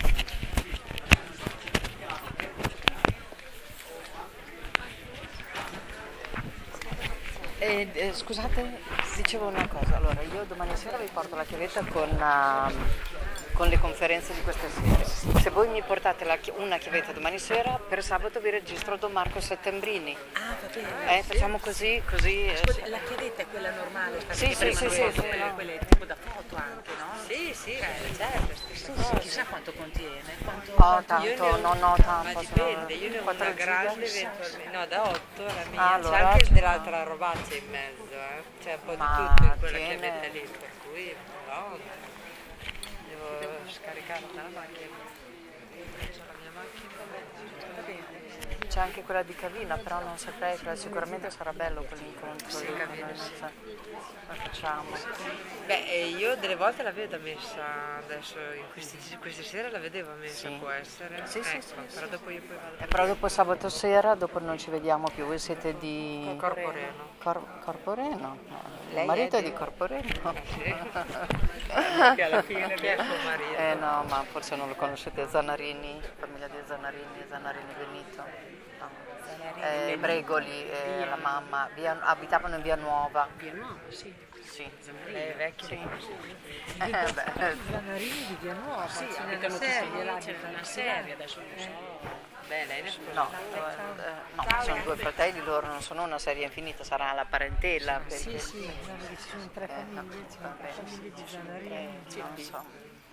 Eh, eh, scusate, dicevo una cosa, allora io domani sera vi porto la chiavetta con, uh, con le conferenze di queste sere. Se voi mi portate la chi- una chiavetta domani sera, per sabato vi registro Don Marco Settembrini. Ah, va bene. Eh, facciamo così, così. eh, Ascolta, la chiavetta è quella normale, Sì, sì, sì, sì, sì, quelle, no. quelle tipo da foto anche, no? Sì, sì, Ok. certo, stessa cosa. Chissà quanto contiene. Quanto, Oh, quanto- tanto, io ne ho- no, no, tanto. Ma sono dipende, io ne ho quattro una grande giga. eventualmente, no, da otto la mia, Ah, allora, c'è anche ci dell'altra robaccia in mezzo, eh. C'è un po' Ma di tutto in quella tiene- chiavetta lì, per cui no, devo scaricarla dalla macchina. C'ho la mia macchina. Va bene. C'è anche quella di Cavina, però non saprei, però sicuramente sarà bello quell'incontro. Sì, lì, Cavina, non sì. so. Lo facciamo. Beh, eh, io delle volte la vedo messa adesso, in questi, queste sere la vedevo messa, Sì. può essere? Sì, sì, ecco, sì, però sì. dopo io poi vado. Eh, però dopo sabato sera, dopo non ci vediamo più, voi siete di... Corporeno. Cor- Corporeno? No, Lei il marito è è di di- Corporeno. Che alla fine chi è suo marito? Eh no, ma forse non lo conoscete, Zanarini, famiglia di Zanarini, Zanarini Benito. No. Eh, Bregoli, eh, la mamma, via- abitavano in Via Nuova. Via Nuova, sì. Sì. Lei è vecchia. Sì. Eh, beh, Zanarini di Via Nuova, Sì, c'è abitano una tutti serie, lì, là, c'è c'è una una serie. serie, adesso non so. Beh, lei ne sposa. No, eh, no, sono due fratelli, loro non sono una serie infinita, sarà la parentela. Perché... Sì, sì, no, perché ci sono tre Eh, no, famiglie, ci va sono tre bene, famiglie di eh, Zanarini. non so.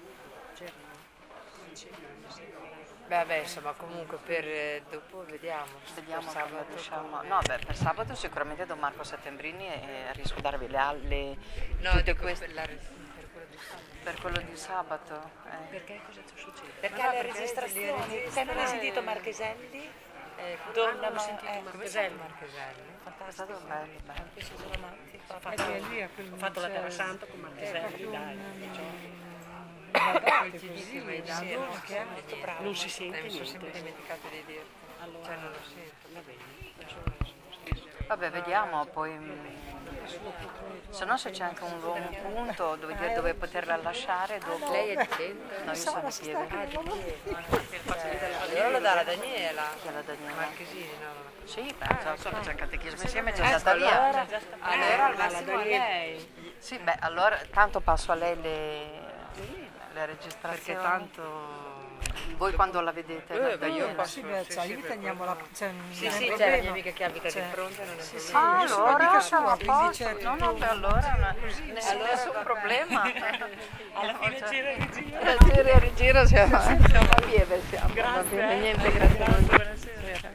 Beh, vabbè, insomma, comunque per eh, dopo vediamo. Vediamo per come riusciamo. come- No, beh, per sabato sicuramente Don Marco Settembrini e riesco a darvi le alle. No, tutte dico queste. per, la, per quello di sabato. Per quello di sabato. eh. Perché cosa ti succede? Perché Ma no, le perché registrazioni, le te non hai registra- sentito Marcheselli? Eh, Donna, ah, ma- ho sentito eh, Marcheselli. Marcheselli. È Fantastico. stato bello, bello. Anche se sono matti. Ho È fatto, che lì a quel ho fatto la c'è- Terra Santa con Marcheselli, dai. Guardate Quel così, T V che mi hai dato, sì, non no, si che sente è- niente. bravo. Non si sente Eh, mi sono niente. sempre dimenticato di dirlo. Allora, Cioè non lo sento. va bene. Adesso- Vabbè, vediamo poi. mm, Se no, se c'è anche un buon punto dove, dove poterla lasciare dopo. Lei è di dentro? No, io sono di piede. Ah, di piede. Allora lo dà la Daniela. Chi è la Daniela? Marchesini, no, non ho capito. Sì, beh, so, so che c'è il catechismo insieme, è già Ecco, stata via. allora, allora al massimo a lei. Sì, beh, allora tanto passo a lei le, le Perché registrazioni. tanto... Voi quando la vedete? Eh, la beh, io Daniela? posso- Sì, beh, sì, cioè, sì, io per teniamo la... Cioè, Sì, non è sì, un c'è la mia problema. amica che abita Cioè, di fronte, non è un sì, sì, problema. Ah, io sono allora amica siamo a sua, quindi posto. certo, No, no, tu- beh, allora no, Allora, nessun vabbè. problema. Alla fine Cioè, gira e rigira. eh, Gira e rigira siamo, siamo a lieve, siamo. Va bene, niente, grazie a voi. Buonasera.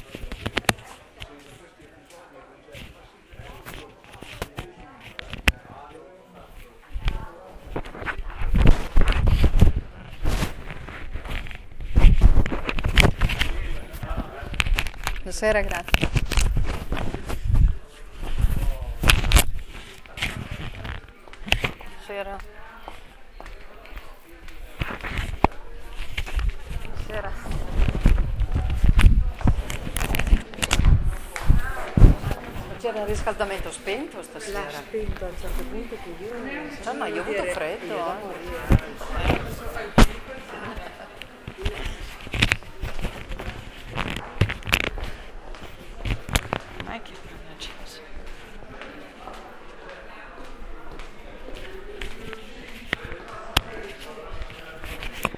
Buonasera, grazie. Buonasera. Buonasera. C'era il riscaldamento spento stasera? L'ha spento a un certo punto che io... No, ma io ho avuto freddo. eh.